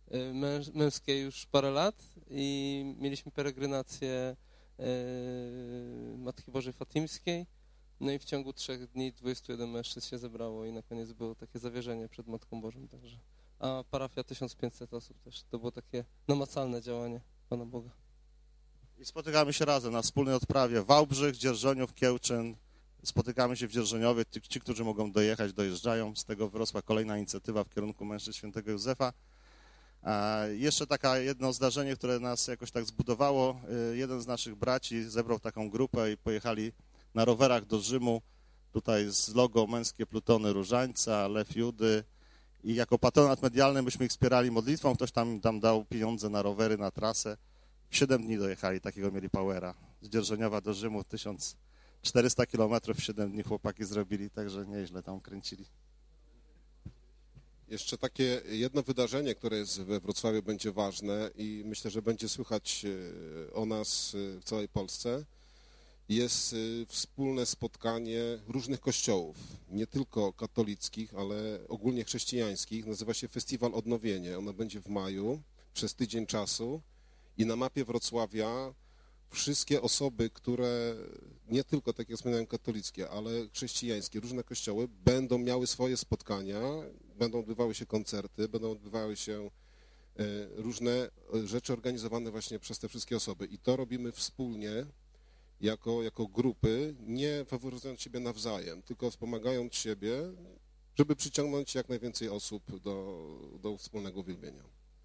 I: męskiej już parę lat i mieliśmy peregrinację Matki Bożej Fatimskiej. No i w ciągu 3 dni 21 mężczyzn się zebrało i na koniec było takie zawierzenie przed Matką Bożą. Także. A parafia 1500 osób też. To było takie namacalne działanie Pana Boga.
H: I spotykamy się razem na wspólnej odprawie Wałbrzych, Dzierżoniów, Kiełczyn. Spotykamy się w Dzierżoniowie. Ci, którzy mogą dojechać, dojeżdżają. Z tego wyrosła kolejna inicjatywa w kierunku mężczyzn świętego Józefa. A jeszcze jedno zdarzenie, które nas jakoś tak zbudowało. Jeden z naszych braci zebrał taką grupę i pojechali na rowerach do Rzymu. Tutaj z logo Męskie Plutony Różańca, Lew Judy. I jako patronat medialny myśmy ich wspierali modlitwą. Ktoś tam dał pieniądze na rowery, na trasę. 7 dni dojechali, takiego mieli powera. Z Dzierżoniowa do Rzymu 1400 kilometrów w 7 dni chłopaki zrobili, także nieźle tam kręcili.
G: Jeszcze takie jedno wydarzenie, które jest we Wrocławiu, będzie ważne i myślę, że będzie słychać o nas w całej Polsce. Jest wspólne spotkanie różnych kościołów, nie tylko katolickich, ale ogólnie chrześcijańskich. Nazywa się Festiwal Odnowienie. Ono będzie w maju przez tydzień czasu i na mapie Wrocławia wszystkie osoby, które nie tylko, tak jak wspomniałem, katolickie, ale chrześcijańskie, różne kościoły będą miały swoje spotkania, będą odbywały się koncerty, będą odbywały się różne rzeczy organizowane właśnie przez te wszystkie osoby. I to robimy wspólnie, jako grupy, nie faworyzując siebie nawzajem, tylko wspomagając siebie, żeby przyciągnąć jak najwięcej osób do wspólnego uwielbienia.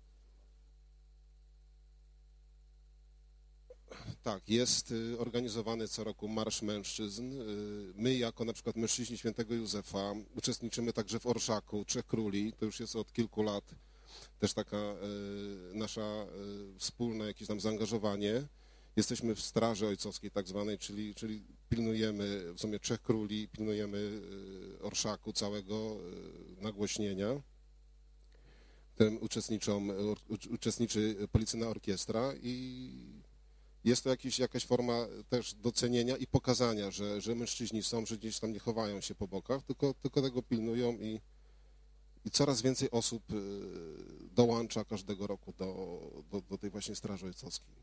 G: Tak, jest organizowany co roku Marsz Mężczyzn. My jako na przykład mężczyźni świętego Józefa uczestniczymy także w Orszaku Trzech Króli. To już jest od kilku lat też taka nasza wspólne jakieś tam zaangażowanie. Jesteśmy w Straży Ojcowskiej tak zwanej, czyli pilnujemy w sumie Trzech Króli, pilnujemy Orszaku całego nagłośnienia. W którym uczestniczy Policyjna Orkiestra i jest to jakaś forma też docenienia i pokazania, że mężczyźni są, że gdzieś tam nie chowają się po bokach, tylko tego pilnują i coraz więcej osób dołącza każdego roku do tej właśnie Straży Ojcowskiej.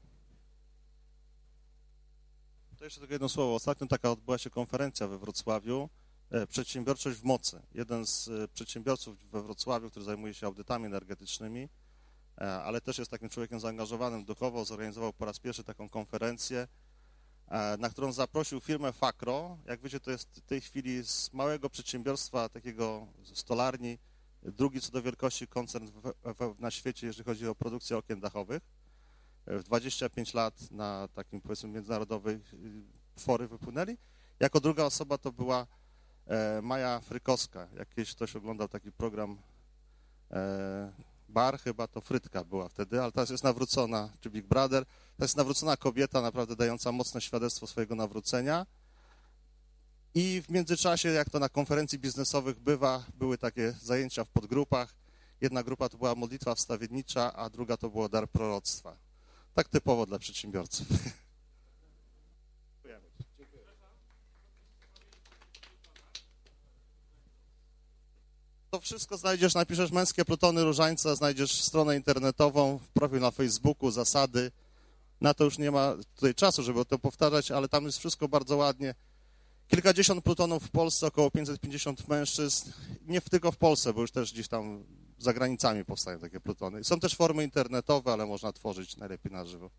H: To jeszcze tylko jedno słowo. Ostatnio odbyła się konferencja we Wrocławiu, Przedsiębiorczość w mocy. Jeden z przedsiębiorców we Wrocławiu, który zajmuje się audytami energetycznymi, ale też jest takim człowiekiem zaangażowanym duchowo, zorganizował po raz pierwszy taką konferencję, na którą zaprosił firmę Fakro. Jak wiecie, to jest w tej chwili z małego przedsiębiorstwa, takiego stolarni, drugi co do wielkości koncern na świecie, jeżeli chodzi o produkcję okien dachowych. W 25 lat na takim, powiedzmy, międzynarodowej fory wypłynęli. Jako druga osoba to była Maja Frykowska. Jak kiedyś ktoś oglądał taki program Bar, chyba to Frytka była wtedy, ale teraz jest nawrócona, czy Big Brother. To jest nawrócona kobieta, naprawdę dająca mocne świadectwo swojego nawrócenia. I w międzyczasie, jak to na konferencji biznesowych bywa, były takie zajęcia w podgrupach. Jedna grupa to była modlitwa wstawiennicza, a druga to było dar proroctwa. Tak typowo dla przedsiębiorców. To wszystko znajdziesz, napiszesz Męskie Plutony Różańca, znajdziesz stronę internetową, profil na Facebooku, zasady. Na to już nie ma tutaj czasu, żeby to powtarzać, ale tam jest wszystko bardzo ładnie. Kilkadziesiąt plutonów w Polsce, około 550 mężczyzn. Nie tylko w Polsce, bo już też gdzieś tam za granicami powstają takie plutony. Są też formy internetowe, ale można tworzyć najlepiej na żywo.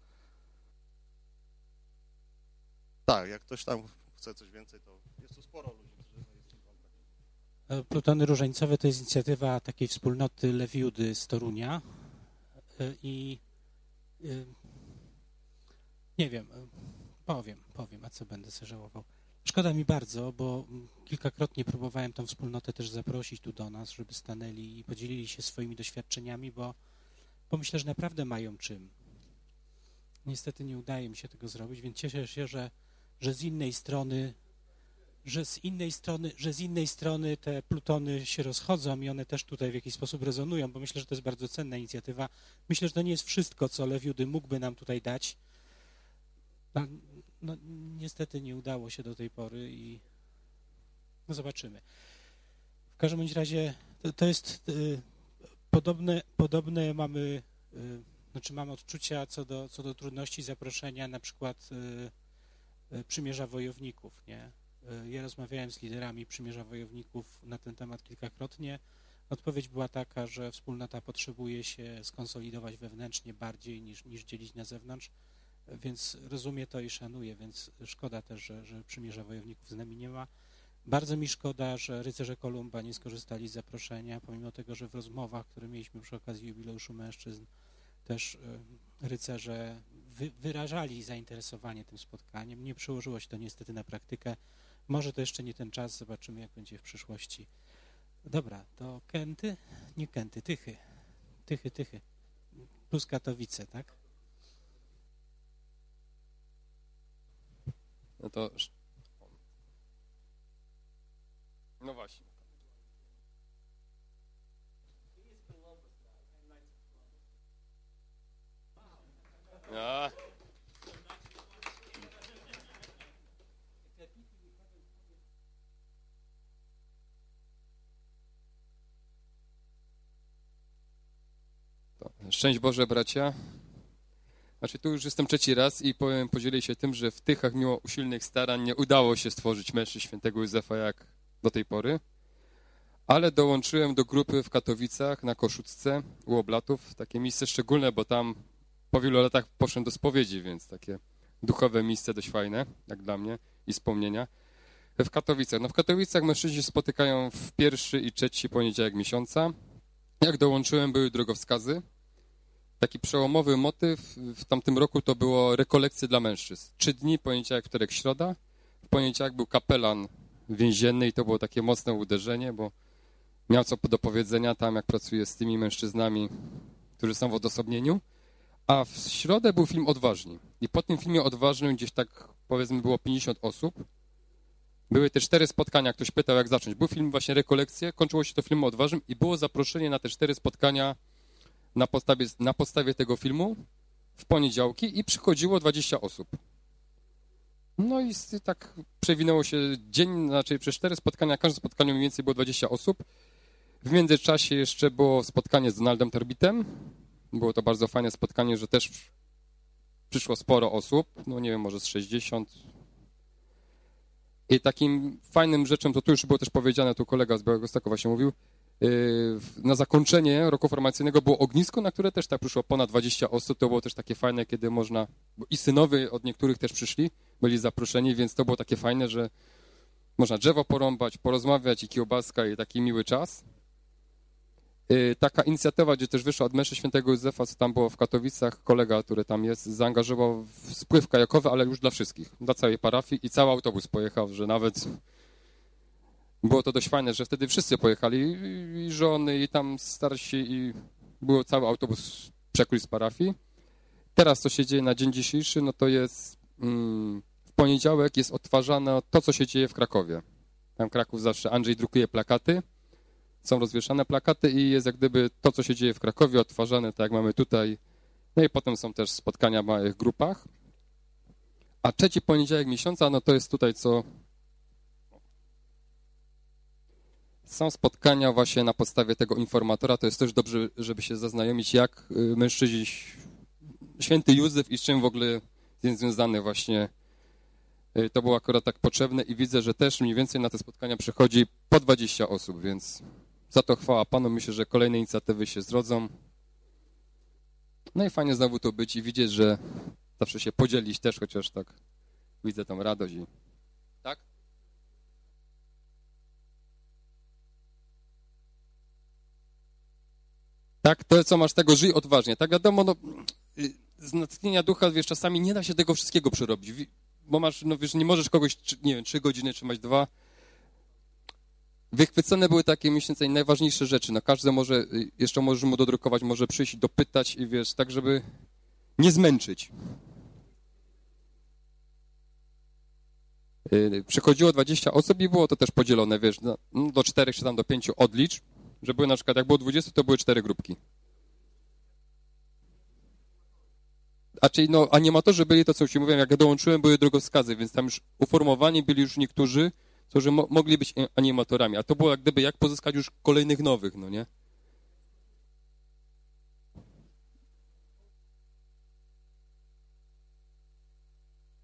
H: Tak, jak ktoś tam chce coś więcej, to jest tu sporo ludzi, którzy są w kontakcie.
B: Plutony różańcowe to jest inicjatywa takiej wspólnoty Lew Judy z Torunia i nie wiem, powiem, a co będę sobie żałował. Szkoda mi bardzo, bo kilkakrotnie próbowałem tą wspólnotę też zaprosić tu do nas, żeby stanęli i podzielili się swoimi doświadczeniami, bo myślę, że naprawdę mają czym. Niestety nie udaje mi się tego zrobić, więc cieszę się, że z innej strony te plutony się rozchodzą i one też tutaj w jakiś sposób rezonują, bo myślę, że to jest bardzo cenna inicjatywa. Myślę, że to nie jest wszystko, co Lew Judy mógłby nam tutaj dać. No, niestety nie udało się do tej pory i no zobaczymy. W każdym bądź razie to jest Podobne mamy, mamy odczucia co do trudności zaproszenia na przykład Przymierza Wojowników, nie? Ja rozmawiałem z liderami Przymierza Wojowników na ten temat kilkakrotnie. Odpowiedź była taka, że wspólnota potrzebuje się skonsolidować wewnętrznie bardziej niż dzielić na zewnątrz, więc rozumie to i szanuje, więc szkoda też, że Przymierza Wojowników z nami nie ma. Bardzo mi szkoda, że Rycerze Kolumba nie skorzystali z zaproszenia, pomimo tego, że w rozmowach, które mieliśmy przy okazji jubileuszu mężczyzn, też rycerze wyrażali zainteresowanie tym spotkaniem. Nie przełożyło się to niestety na praktykę. Może to jeszcze nie ten czas, zobaczymy, jak będzie w przyszłości. Dobra, to Kęty? Nie Kęty, Tychy. Tychy. Plus Katowice, tak?
J: No to... No właśnie. Ja. Szczęść Boże, bracia. Znaczy, tu już jestem trzeci raz i podzielę się tym, że w Tychach, mimo usilnych starań, nie udało się stworzyć mszy świętego Józefa jak do tej pory, ale dołączyłem do grupy w Katowicach na Koszucce u Oblatów. Takie miejsce szczególne, bo tam po wielu latach poszedłem do spowiedzi, więc takie duchowe miejsce dość fajne, jak dla mnie, i wspomnienia. W Katowicach. No w Katowicach mężczyźni się spotykają w pierwszy i trzeci poniedziałek miesiąca. Jak dołączyłem, były drogowskazy. Taki przełomowy motyw w tamtym roku to było rekolekcje dla mężczyzn. 3 dni, poniedziałek, wtorek, środa. W poniedziałek był kapelan więzienny i to było takie mocne uderzenie, bo miał co do powiedzenia tam, jak pracuje z tymi mężczyznami, którzy są w odosobnieniu. A w środę był film Odważni. I po tym filmie Odważnym gdzieś tak, powiedzmy, było 50 osób. Były te 4 spotkania, ktoś pytał, jak zacząć. Był film właśnie Rekolekcje, kończyło się to filmem Odważnym i było zaproszenie na te 4 spotkania na podstawie tego filmu w poniedziałki i przychodziło 20 osób. No i tak przewinęło się dzień, znaczy przez 4 spotkania, każde spotkanie mniej więcej było 20 osób. W międzyczasie jeszcze było spotkanie z Donaldem Terbitem. Było to bardzo fajne spotkanie, że też przyszło sporo osób, no nie wiem, może z 60. I takim fajnym rzeczą, to tu już było też powiedziane, tu kolega z Białegostoku właśnie mówił, na zakończenie roku formacyjnego było ognisko, na które też tak przyszło ponad 20 osób. To było też takie fajne, kiedy można, i synowie od niektórych też przyszli, byli zaproszeni, więc to było takie fajne, że można drzewo porąbać, porozmawiać i kiełbaska i taki miły czas. Taka inicjatywa, gdzie też wyszła od mszy świętego Józefa, co tam było w Katowicach, kolega, który tam jest, zaangażował w spływ kajakowy, ale już dla wszystkich, dla całej parafii i cały autobus pojechał, że nawet było to dość fajne, że wtedy wszyscy pojechali, i żony, i tam starsi, i było cały autobus przekrój z parafii. Teraz, co się dzieje na dzień dzisiejszy, no to jest w poniedziałek jest odtwarzane to, co się dzieje w Krakowie. Tam Kraków zawsze, Andrzej drukuje plakaty, są rozwieszane plakaty i jest jak gdyby to, co się dzieje w Krakowie, odtwarzane, tak jak mamy tutaj. No i potem są też spotkania w małych grupach. A trzeci poniedziałek miesiąca, no to jest tutaj, co są spotkania właśnie na podstawie tego informatora. To jest też dobrze, żeby się zaznajomić, jak mężczyźni, święty Józef i z czym w ogóle jest związany właśnie. To było akurat tak potrzebne i widzę, że też mniej więcej na te spotkania przychodzi po 20 osób, więc za to chwała Panu. Myślę, że kolejne inicjatywy się zrodzą. No i fajnie znowu tu być i widzieć, że zawsze się podzielić też, chociaż tak widzę tą radość. Tak? Tak, to co masz tego, żyj odważnie. Tak wiadomo, no, z natchnienia ducha, wiesz, czasami nie da się tego wszystkiego przerobić, bo masz, no wiesz, nie możesz kogoś, nie wiem, 3 godziny trzymać 2. Wychwycone były takie, myślę, najważniejsze rzeczy. No każdy może, jeszcze możesz mu dodrukować, może przyjść, dopytać i wiesz, tak żeby nie zmęczyć. Przychodziło 20 osób i było to też podzielone, wiesz, do 4 czy tam do 5 odlicz, że były na przykład, jak było 20, to były 4 grupki. A czyli no, animatorzy byli to, co ci mówiłem, jak ja dołączyłem, były drogowskazy, więc tam już uformowani byli już niektórzy, którzy mogli być animatorami, a to było jak gdyby, jak pozyskać już kolejnych nowych, no nie?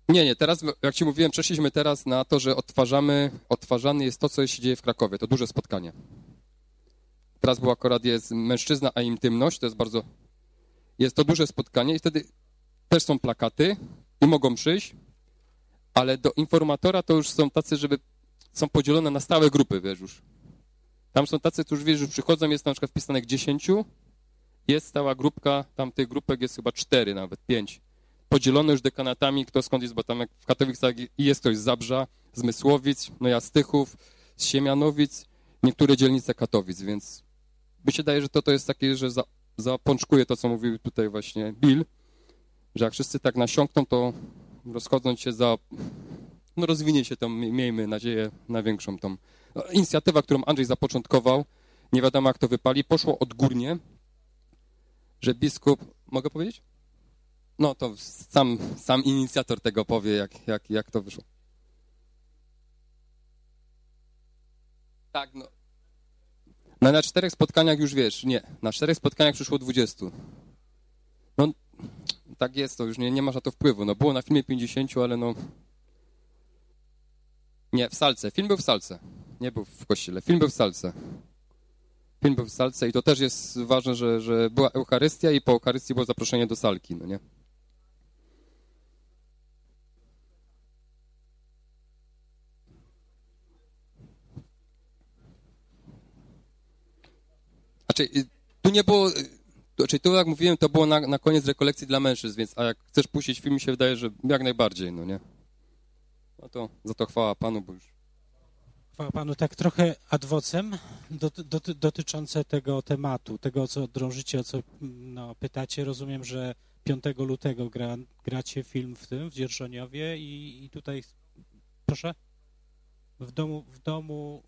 J: Nie, teraz, jak ci mówiłem, przeszliśmy teraz na to, że odtwarzany jest to, co się dzieje w Krakowie, to duże spotkanie. Teraz było akurat jest mężczyzna, a intymność, jest to duże spotkanie i wtedy też są plakaty i mogą przyjść, ale do informatora to już są tacy, są podzielone na stałe grupy, wiesz już. Tam są tacy, którzy wiesz, że przychodzą, jest na przykład wpisanych 10, jest stała grupka, tam tych grupek jest chyba 4, nawet 5. Podzielone już dekanatami, kto skąd jest, bo tam jak w Katowicach jest ktoś z Zabrza, z Mysłowic, no ja z Tychów, z Siemianowic, niektóre dzielnice Katowic, więc mi się daje, że to jest takie, że zapączkuje to, co mówił tutaj właśnie Bill, że jak wszyscy tak nasiąkną, to rozchodząc się rozwinie się to, miejmy nadzieję na większą tą inicjatywa, którą Andrzej zapoczątkował, nie wiadomo jak to wypali, poszło odgórnie, że biskup, mogę powiedzieć? No to sam inicjator tego powie, jak to wyszło. Tak, no. Na 4 spotkaniach już wiesz, nie, na 4 spotkaniach przyszło 20. No, tak jest, to już nie masz na to wpływu. No było na filmie 50, ale no... Nie, w salce. Film był w salce. Nie był w kościele. Film był w salce. Film był w salce i to też jest ważne, że była Eucharystia i po Eucharystii było zaproszenie do salki, no nie? Znaczy, tu nie było... tu jak mówiłem, to było na koniec rekolekcji dla mężczyzn, więc a jak chcesz puścić film, mi się wydaje, że jak najbardziej, no nie? No to za to chwała Panu, bo już...
B: Chwała Panu, tak trochę ad vocem dotyczące tego tematu, tego, o co drążycie, o co pytacie. Rozumiem, że 5 lutego gracie film w Dzierżoniowie i tutaj, proszę? W domu,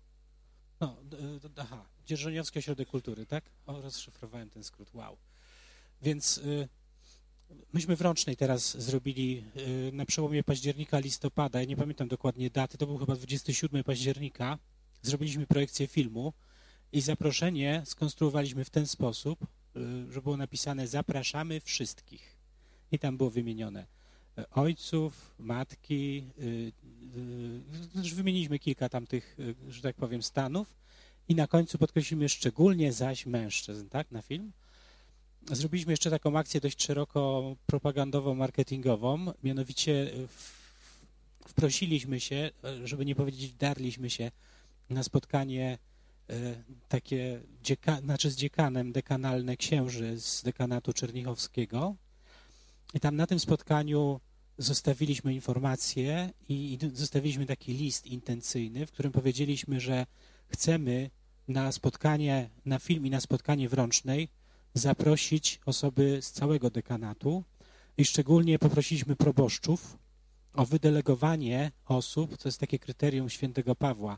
B: Dzierżoniowski Ośrodek Kultury, tak? Rozszyfrowałem ten skrót, wow. Więc myśmy w Rącznej teraz zrobili na przełomie października, listopada, ja nie pamiętam dokładnie daty, to był chyba 27 października, zrobiliśmy projekcję filmu i zaproszenie skonstruowaliśmy w ten sposób, że było napisane zapraszamy wszystkich. I tam było wymienione ojców, matki, wymieniliśmy kilka tam tych, że tak powiem, stanów i na końcu podkreślimy szczególnie zaś mężczyzn, tak, na film. Zrobiliśmy jeszcze taką akcję dość szeroko propagandową, marketingową, mianowicie wprosiliśmy się, żeby nie powiedzieć wdarliśmy się na spotkanie takie, z dziekanem dekanalne księży z dekanatu czernichowskiego i tam na tym spotkaniu zostawiliśmy informacje i zostawiliśmy taki list intencyjny, w którym powiedzieliśmy, że chcemy na spotkanie, na film i na spotkanie w Rącznej zaprosić osoby z całego dekanatu i szczególnie poprosiliśmy proboszczów o wydelegowanie osób, to jest takie kryterium świętego Pawła,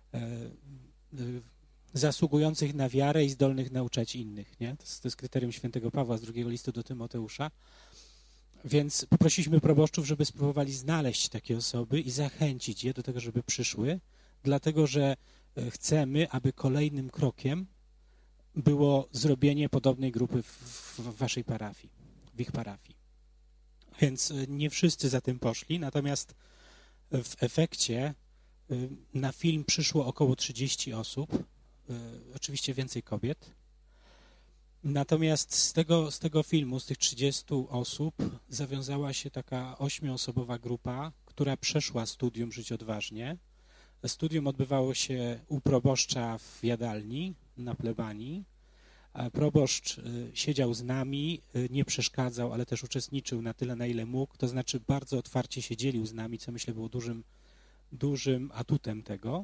B: zasługujących na wiarę i zdolnych nauczać innych. Nie? To jest kryterium świętego Pawła z 2 listu do Tymoteusza. Więc poprosiliśmy proboszczów, żeby spróbowali znaleźć takie osoby i zachęcić je do tego, żeby przyszły, dlatego że chcemy, aby kolejnym krokiem było zrobienie podobnej grupy w waszej parafii, w ich parafii. Więc nie wszyscy za tym poszli, natomiast w efekcie na film przyszło około 30 osób, oczywiście więcej kobiet. Natomiast z tego filmu, z tych 30 osób zawiązała się taka 8-osobowa grupa, która przeszła studium Żyć Odważnie. Studium odbywało się u proboszcza w jadalni, na plebanii. Proboszcz siedział z nami, nie przeszkadzał, ale też uczestniczył na tyle, na ile mógł. To znaczy bardzo otwarcie się dzielił z nami, co myślę było dużym atutem tego.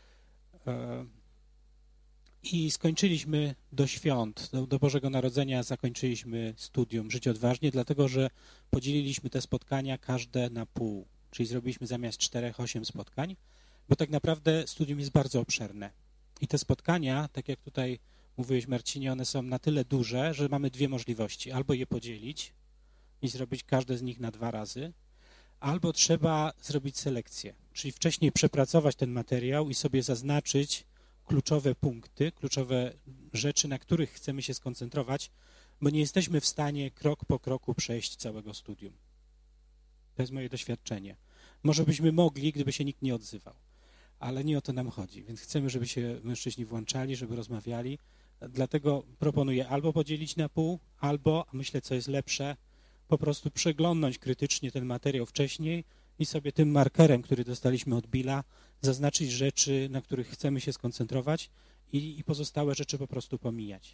B: I skończyliśmy do świąt, do Bożego Narodzenia zakończyliśmy studium Żyć Odważnie, dlatego że podzieliliśmy te spotkania każde na pół, czyli zrobiliśmy zamiast 4 8 spotkań, bo tak naprawdę studium jest bardzo obszerne. I te spotkania, tak jak tutaj mówiłeś, Marcinie, one są na tyle duże, że mamy 2 możliwości. Albo je podzielić i zrobić każde z nich na 2 razy, albo trzeba zrobić selekcję, czyli wcześniej przepracować ten materiał i sobie zaznaczyć kluczowe punkty, kluczowe rzeczy, na których chcemy się skoncentrować, bo nie jesteśmy w stanie krok po kroku przejść całego studium. To jest moje doświadczenie. Może byśmy mogli, gdyby się nikt nie odzywał, ale nie o to nam chodzi, więc chcemy, żeby się mężczyźni włączali, żeby rozmawiali. Dlatego proponuję albo podzielić na pół, albo, a myślę, co jest lepsze, po prostu przeglądnąć krytycznie ten materiał wcześniej i sobie tym markerem, który dostaliśmy od Billa, zaznaczyć rzeczy, na których chcemy się skoncentrować i pozostałe rzeczy po prostu pomijać.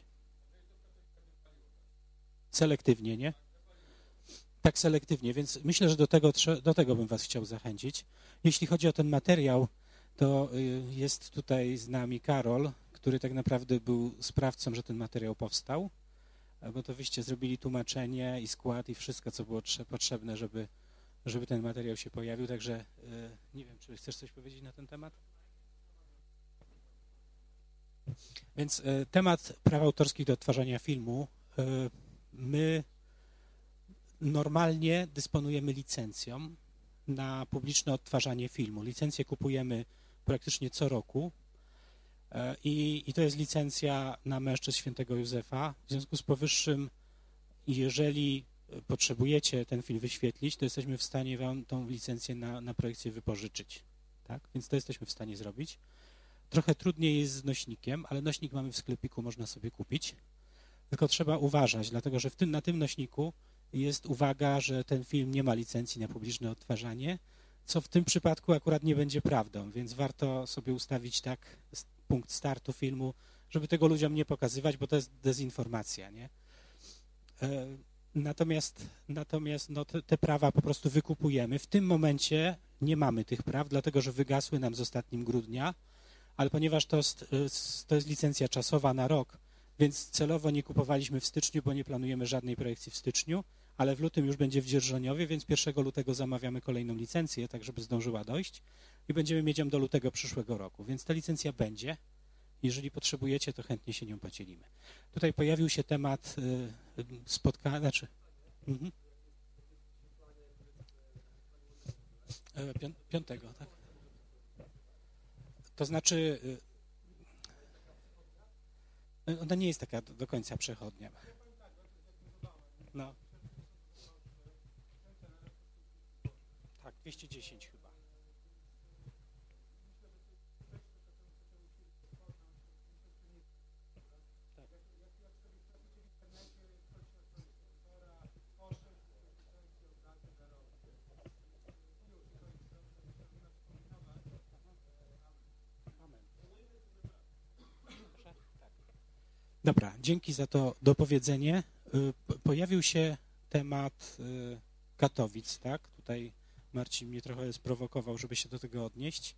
B: Selektywnie, nie? Tak selektywnie, więc myślę, że do tego bym was chciał zachęcić. Jeśli chodzi o ten materiał, to jest tutaj z nami Karol, który tak naprawdę był sprawcą, że ten materiał powstał, bo to wyście zrobili tłumaczenie i skład i wszystko, co było potrzebne, żeby ten materiał się pojawił, także nie wiem, czy chcesz coś powiedzieć na ten temat? Więc temat praw autorskich do odtwarzania filmu. My normalnie dysponujemy licencją na publiczne odtwarzanie filmu. Licencję kupujemy praktycznie co roku i to jest licencja na Mężczyzn Świętego Józefa. W związku z powyższym, jeżeli potrzebujecie ten film wyświetlić, to jesteśmy w stanie wam tą licencję na projekcję wypożyczyć. Tak? Więc to jesteśmy w stanie zrobić. Trochę trudniej jest z nośnikiem, ale nośnik mamy w sklepiku, można sobie kupić. Tylko trzeba uważać, dlatego że na tym nośniku jest uwaga, że ten film nie ma licencji na publiczne odtwarzanie, co w tym przypadku akurat nie będzie prawdą, więc warto sobie ustawić tak punkt startu filmu, żeby tego ludziom nie pokazywać, bo to jest dezinformacja, nie? Natomiast no, te prawa po prostu wykupujemy. W tym momencie nie mamy tych praw, dlatego że wygasły nam z ostatnim grudnia, ale ponieważ to jest licencja czasowa na rok, więc celowo nie kupowaliśmy w styczniu, bo nie planujemy żadnej projekcji w styczniu, ale w lutym już będzie w Dzierżoniowie, więc 1 lutego zamawiamy kolejną licencję, tak żeby zdążyła dojść i będziemy mieć ją do lutego przyszłego roku, więc ta licencja będzie. Jeżeli potrzebujecie, to chętnie się nią podzielimy. Tutaj pojawił się temat spotkania, znaczy... 5, tak? To znaczy... Ona nie jest taka do końca przechodnia. No. Tak, 210 chyba. Dobra, dzięki za to dopowiedzenie. Pojawił się temat Katowic, tak? Tutaj Marcin mnie trochę sprowokował, żeby się do tego odnieść.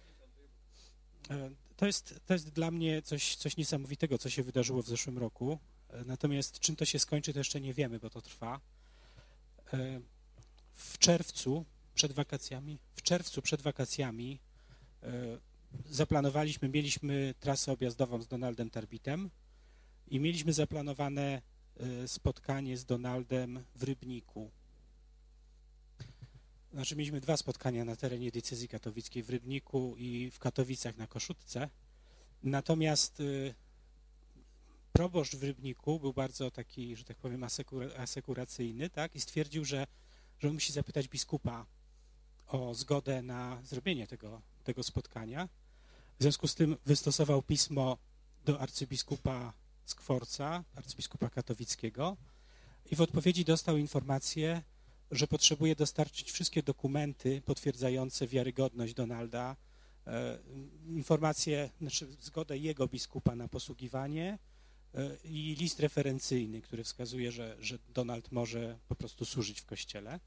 B: To jest dla mnie coś niesamowitego, co się wydarzyło w zeszłym roku. Natomiast czym to się skończy, to jeszcze nie wiemy, bo to trwa. W czerwcu przed wakacjami mieliśmy trasę objazdową z Donaldem Tarbitem i mieliśmy zaplanowane spotkanie z Donaldem w Rybniku. Znaczy mieliśmy 2 spotkania na terenie diecezji katowickiej w Rybniku i w Katowicach na Koszutce. Natomiast proboszcz w Rybniku był bardzo taki, że tak powiem, asekuracyjny, tak? I stwierdził, że musi zapytać biskupa o zgodę na zrobienie tego spotkania. W związku z tym wystosował pismo do arcybiskupa Skworca, arcybiskupa katowickiego, i w odpowiedzi dostał informację, że potrzebuje dostarczyć wszystkie dokumenty potwierdzające wiarygodność Donalda, informacje, znaczy zgodę jego biskupa na posługiwanie i list referencyjny, który wskazuje, że Donald może po prostu służyć w kościele.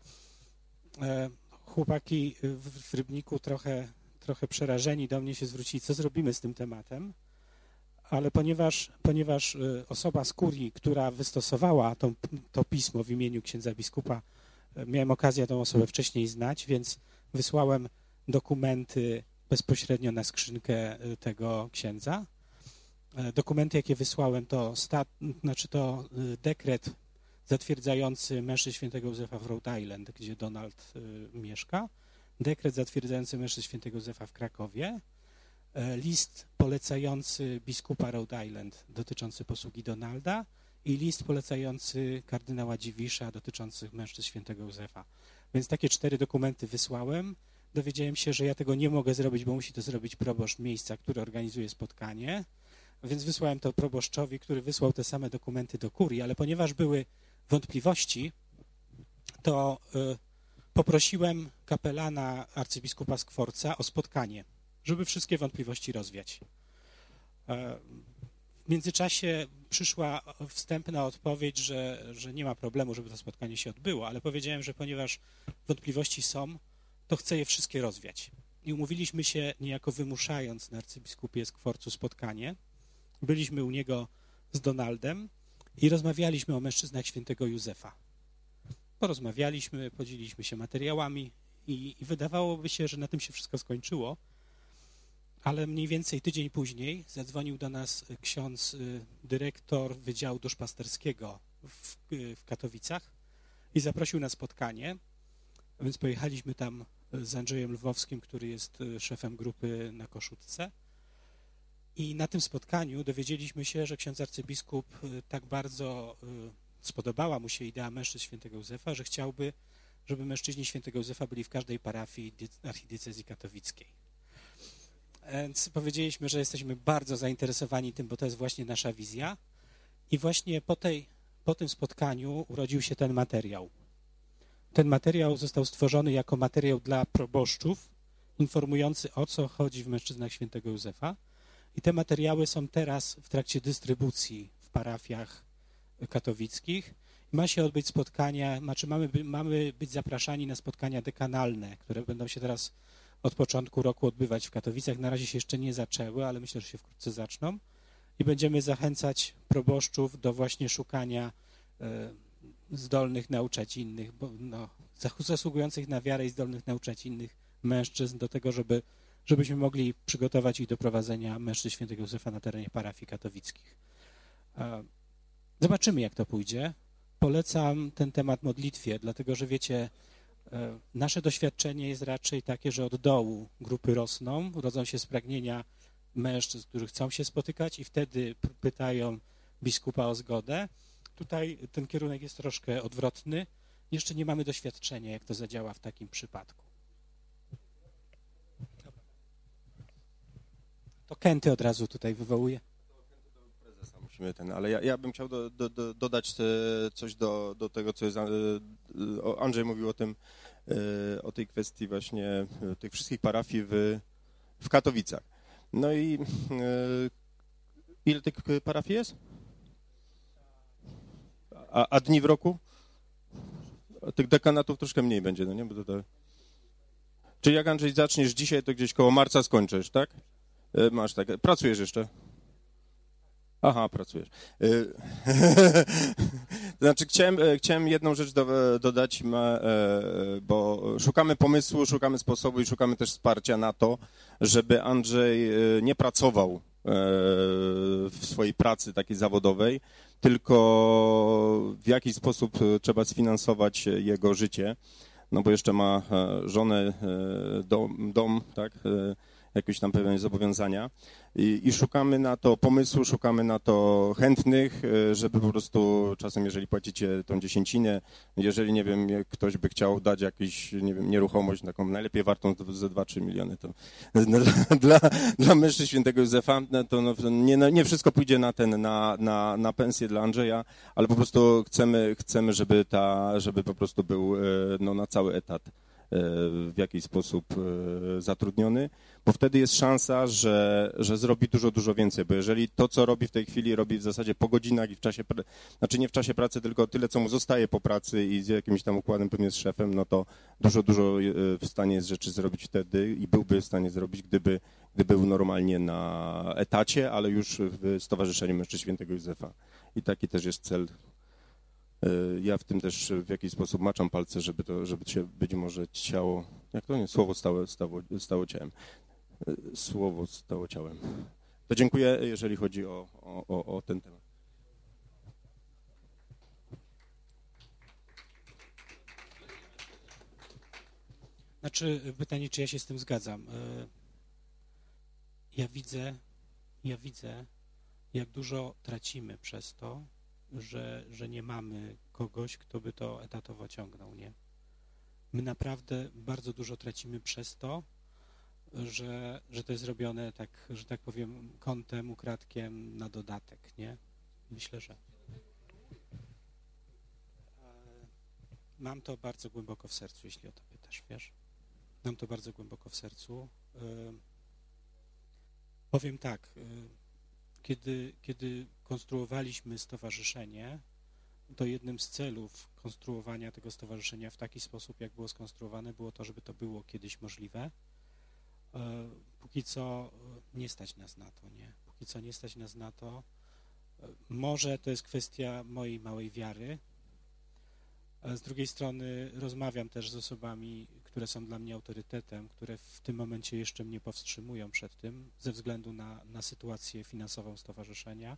B: Chłopaki w Rybniku trochę przerażeni do mnie się zwrócili, co zrobimy z tym tematem, ale ponieważ osoba z kurii, która wystosowała to pismo w imieniu księdza biskupa, miałem okazję tą osobę wcześniej znać, więc wysłałem dokumenty bezpośrednio na skrzynkę tego księdza. Dokumenty, jakie wysłałem, to dekret zatwierdzający Mężczyzn Świętego Józefa w Rhode Island, gdzie Donald mieszka, dekret zatwierdzający Mężczyzn Świętego Józefa w Krakowie, list polecający biskupa Rhode Island dotyczący posługi Donalda i list polecający kardynała Dziwisza dotyczący Mężczyzn Świętego Józefa. Więc takie 4 dokumenty wysłałem. Dowiedziałem się, że ja tego nie mogę zrobić, bo musi to zrobić proboszcz miejsca, który organizuje spotkanie. Więc wysłałem to proboszczowi, który wysłał te same dokumenty do kurii, ale ponieważ były wątpliwości, to poprosiłem kapelana arcybiskupa Skworca o spotkanie, żeby wszystkie wątpliwości rozwiać. W międzyczasie przyszła wstępna odpowiedź, że nie ma problemu, żeby to spotkanie się odbyło, ale powiedziałem, że ponieważ wątpliwości są, to chcę je wszystkie rozwiać. I umówiliśmy się, niejako wymuszając na arcybiskupie Skworcu spotkanie. Byliśmy u niego z Donaldem i rozmawialiśmy o mężczyznach świętego Józefa. Porozmawialiśmy, podzieliliśmy się materiałami i wydawałoby się, że na tym się wszystko skończyło, ale mniej więcej tydzień później zadzwonił do nas ksiądz dyrektor Wydziału Duszpasterskiego w Katowicach i zaprosił na spotkanie, więc pojechaliśmy tam z Andrzejem Lwowskim, który jest szefem grupy na Koszutce. I na tym spotkaniu dowiedzieliśmy się, że ksiądz arcybiskup tak bardzo spodobała mu się idea mężczyzn świętego Józefa, że chciałby, żeby mężczyźni świętego Józefa byli w każdej parafii archidiecezji katowickiej. Więc powiedzieliśmy, że jesteśmy bardzo zainteresowani tym, bo to jest właśnie nasza wizja. I właśnie po tym spotkaniu urodził się ten materiał. Ten materiał został stworzony jako materiał dla proboszczów, informujący, o co chodzi w mężczyznach świętego Józefa. I te materiały są teraz w trakcie dystrybucji w parafiach katowickich. Ma się odbyć spotkania, mamy być zapraszani na spotkania dekanalne, które będą się teraz od początku roku odbywać w Katowicach. Na razie się jeszcze nie zaczęły, ale myślę, że się wkrótce zaczną. I będziemy zachęcać proboszczów do właśnie szukania zdolnych nauczać innych, zasługujących na wiarę i zdolnych nauczać innych mężczyzn do tego, żebyśmy mogli przygotować ich do prowadzenia mężczyzn świętego Józefa na terenie parafii katowickich. Zobaczymy, jak to pójdzie. Polecam ten temat modlitwie, dlatego że wiecie, nasze doświadczenie jest raczej takie, że od dołu grupy rosną, rodzą się z pragnienia mężczyzn, którzy chcą się spotykać i wtedy pytają biskupa o zgodę. Tutaj ten kierunek jest troszkę odwrotny. Jeszcze nie mamy doświadczenia, jak to zadziała w takim przypadku. To Kenty od razu tutaj wywołuje.
K: Musimy ale ja bym chciał dodać coś do tego, co jest. Andrzej mówił o tej kwestii właśnie tych wszystkich parafii w Katowicach. No i ile tych parafii jest? A dni w roku? Tych dekanatów troszkę mniej będzie, no nie? Bo to... Czyli jak, Andrzej, zaczniesz dzisiaj, to gdzieś koło marca skończysz, tak? Masz tak. Pracujesz jeszcze? Aha, pracujesz. Znaczy, chciałem jedną rzecz dodać, bo szukamy pomysłu, szukamy sposobu i szukamy też wsparcia na to, żeby Andrzej nie pracował w swojej pracy takiej zawodowej, tylko w jakiś sposób trzeba sfinansować jego życie, no bo jeszcze ma żonę, dom, tak, jakieś tam pewne zobowiązania i szukamy na to pomysłu, szukamy na to chętnych, żeby po prostu czasem, jeżeli płacicie tą dziesięcinę, jeżeli, nie wiem, ktoś by chciał dać jakąś, nie wiem, nieruchomość taką najlepiej wartą ze 2-3 miliony, to dla mężczyzn świętego Józefa, to nie wszystko pójdzie na pensję dla Andrzeja, ale po prostu chcemy, żeby po prostu był na cały etat w jakiś sposób zatrudniony, bo wtedy jest szansa, że zrobi dużo więcej, bo jeżeli to, co robi w tej chwili, robi w zasadzie po godzinach i w czasie, znaczy nie w czasie pracy, tylko tyle, co mu zostaje po pracy i z jakimś tam układem pewnie z szefem, no to dużo w stanie jest rzeczy zrobić wtedy i byłby w stanie zrobić, gdyby był normalnie na etacie, ale już w Stowarzyszeniu Mężczyzn Świętego Józefa. I taki też jest cel. Ja w tym też w jakiś sposób maczam palce, żeby się być może ciało, jak to nie, słowo stało ciałem. Słowo stało ciałem. To dziękuję, jeżeli chodzi o ten temat.
B: Znaczy, pytanie, czy ja się z tym zgadzam. Ja widzę, jak dużo tracimy przez to, że nie mamy kogoś, kto by to etatowo ciągnął, nie? My naprawdę bardzo dużo tracimy przez to, że to jest robione tak, że tak powiem, kątem, ukradkiem na dodatek, nie? Myślę, że mam to bardzo głęboko w sercu, jeśli o to pytasz, wiesz? Mam to bardzo głęboko w sercu. Powiem tak, kiedy konstruowaliśmy stowarzyszenie, to jednym z celów konstruowania tego stowarzyszenia w taki sposób, jak było skonstruowane, było to, żeby to było kiedyś możliwe. Póki co nie stać nas na to, nie? Póki co nie stać nas na to. Może to jest kwestia mojej małej wiary. Z drugiej strony rozmawiam też z osobami, które są dla mnie autorytetem, które w tym momencie jeszcze mnie powstrzymują przed tym, ze względu na sytuację finansową stowarzyszenia.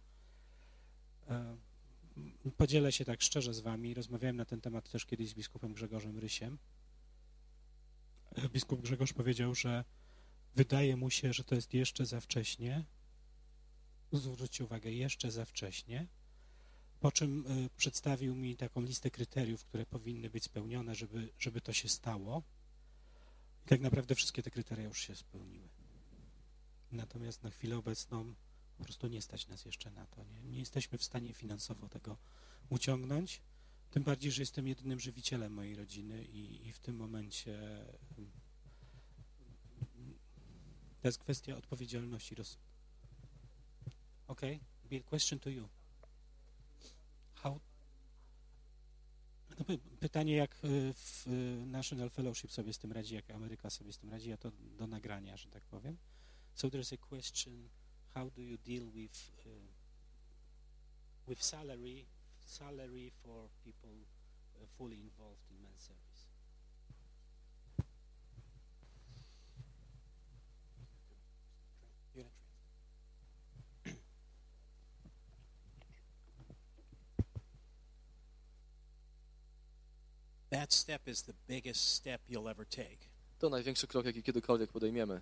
B: Podzielę się tak szczerze z wami. Rozmawiałem na ten temat też kiedyś z biskupem Grzegorzem Rysiem. Biskup Grzegorz powiedział, że wydaje mu się, że to jest jeszcze za wcześnie. Zwróćcie uwagę, jeszcze za wcześnie. Po czym przedstawił mi taką listę kryteriów, które powinny być spełnione, żeby to się stało. I tak naprawdę wszystkie te kryteria już się spełniły. Natomiast na chwilę obecną po prostu nie stać nas jeszcze na to. Nie jesteśmy w stanie finansowo tego uciągnąć. Tym bardziej, że jestem jedynym żywicielem mojej rodziny i w tym momencie to jest kwestia odpowiedzialności. Okay, Bill, question to you. Pytanie, jak w National Fellowship sobie z tym radzi, jak Ameryka sobie z tym radzi, a to do nagrania, że tak powiem. So there's a question, how do you deal with salary for people fully involved in men's service?
L: That step is the biggest step you'll ever take.
M: To największy krok, jaki kiedykolwiek podejmiemy.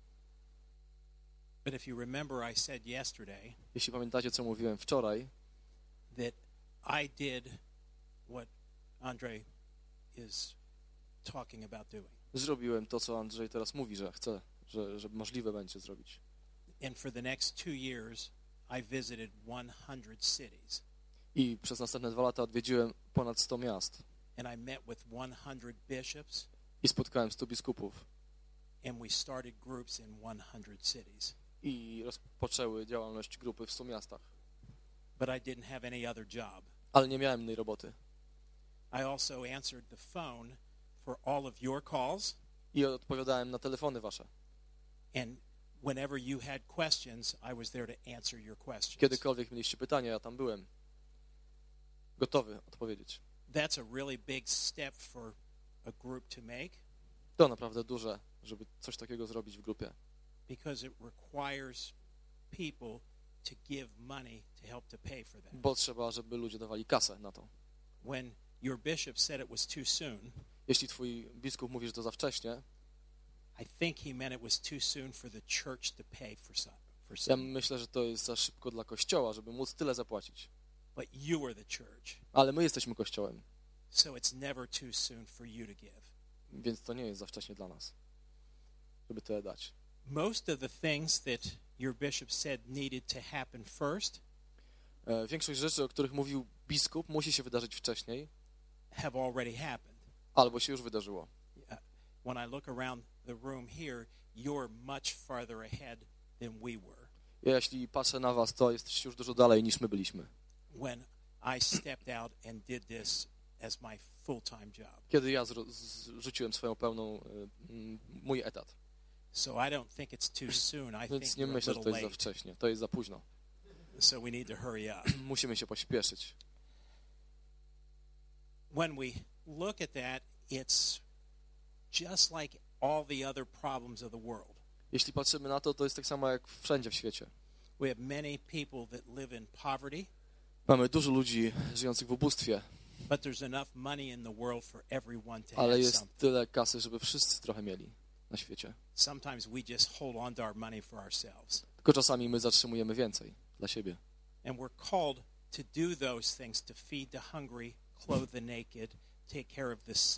L: But if you remember, I said yesterday,
M: jeśli pamiętacie, co mówiłem wczoraj,
L: that I did what Andrzej is talking about doing.
M: Zrobiłem to, co Andrzej teraz mówi, że chce, że możliwe będzie zrobić.
L: And for the next 2 years, I visited 100 cities.
M: I przez następne 2 lata odwiedziłem ponad 100 miast.
L: And I met with 100 bishops.
M: I spotkałem 100 biskupów.
L: And we started groups in 100 cities.
M: I rozpoczęły działalność grupy w 100 miastach.
L: But I didn't have any other job.
M: Ale nie miałem innej roboty.
L: I also answered the phone for all of your calls.
M: I odpowiadałem na telefony wasze.
L: And whenever you had questions, I was there to answer your questions.
M: Kiedykolwiek mieliście pytania, ja tam byłem. Gotowy odpowiedzieć.
L: That's a really big step for a group to make.
M: To naprawdę duże, żeby coś takiego zrobić w grupie.
L: Because it requires people to give money to help to pay for that.
M: Bo trzeba, żeby ludzie dawali kasę na to.
L: When your bishop said it was too soon,
M: jeśli twój biskup mówi, że to za wcześnie,
L: I think he meant it was too soon for the church to pay for some.
M: Ja myślę, że to jest za szybko dla Kościoła, żeby móc tyle zapłacić.
L: But you are the church.
M: Ale my jesteśmy Kościołem.
L: So it's never too soon for you to give.
M: Więc to nie jest za wcześnie dla nas, żeby tyle dać.
L: Most of the things that your bishop said needed to happen first,
M: większość rzeczy, o których mówił biskup, musi się wydarzyć wcześniej.
L: Have already happened.
M: Albo się już wydarzyło.
L: When I look around the room here, you're much farther ahead than we were.
M: Jeśli patrzę na was, to jesteście już dużo dalej niż my byliśmy.
L: When I stepped out and did this as my full-time job.
M: Kiedy ja rzuciłem swoją mój etat.
L: So I don't think it's too soon. I
M: Więc
L: think
M: nie
L: we're
M: myślę,
L: a
M: że to
L: little
M: jest za
L: late.
M: wcześnie. To jest za późno.
L: So we need to hurry up.
M: Musimy się pośpieszyć.
L: When we look at that, it's just like all the other problems of the world.
M: Jeśli patrzymy na to, to jest tak samo jak wszędzie w świecie.
L: We have many people that live in poverty.
M: Mamy dużo ludzi żyjących w ubóstwie.
L: But there's enough money in the world for everyone to
M: Ale
L: have
M: jest
L: something.
M: tyle kasy, żeby wszyscy trochę mieli na świecie.
L: Sometimes we just hold on to our money for ourselves.
M: Tylko czasami my zatrzymujemy więcej dla siebie.
L: And we're called to do those things, to feed the hungry, clothe the naked, take care of the sick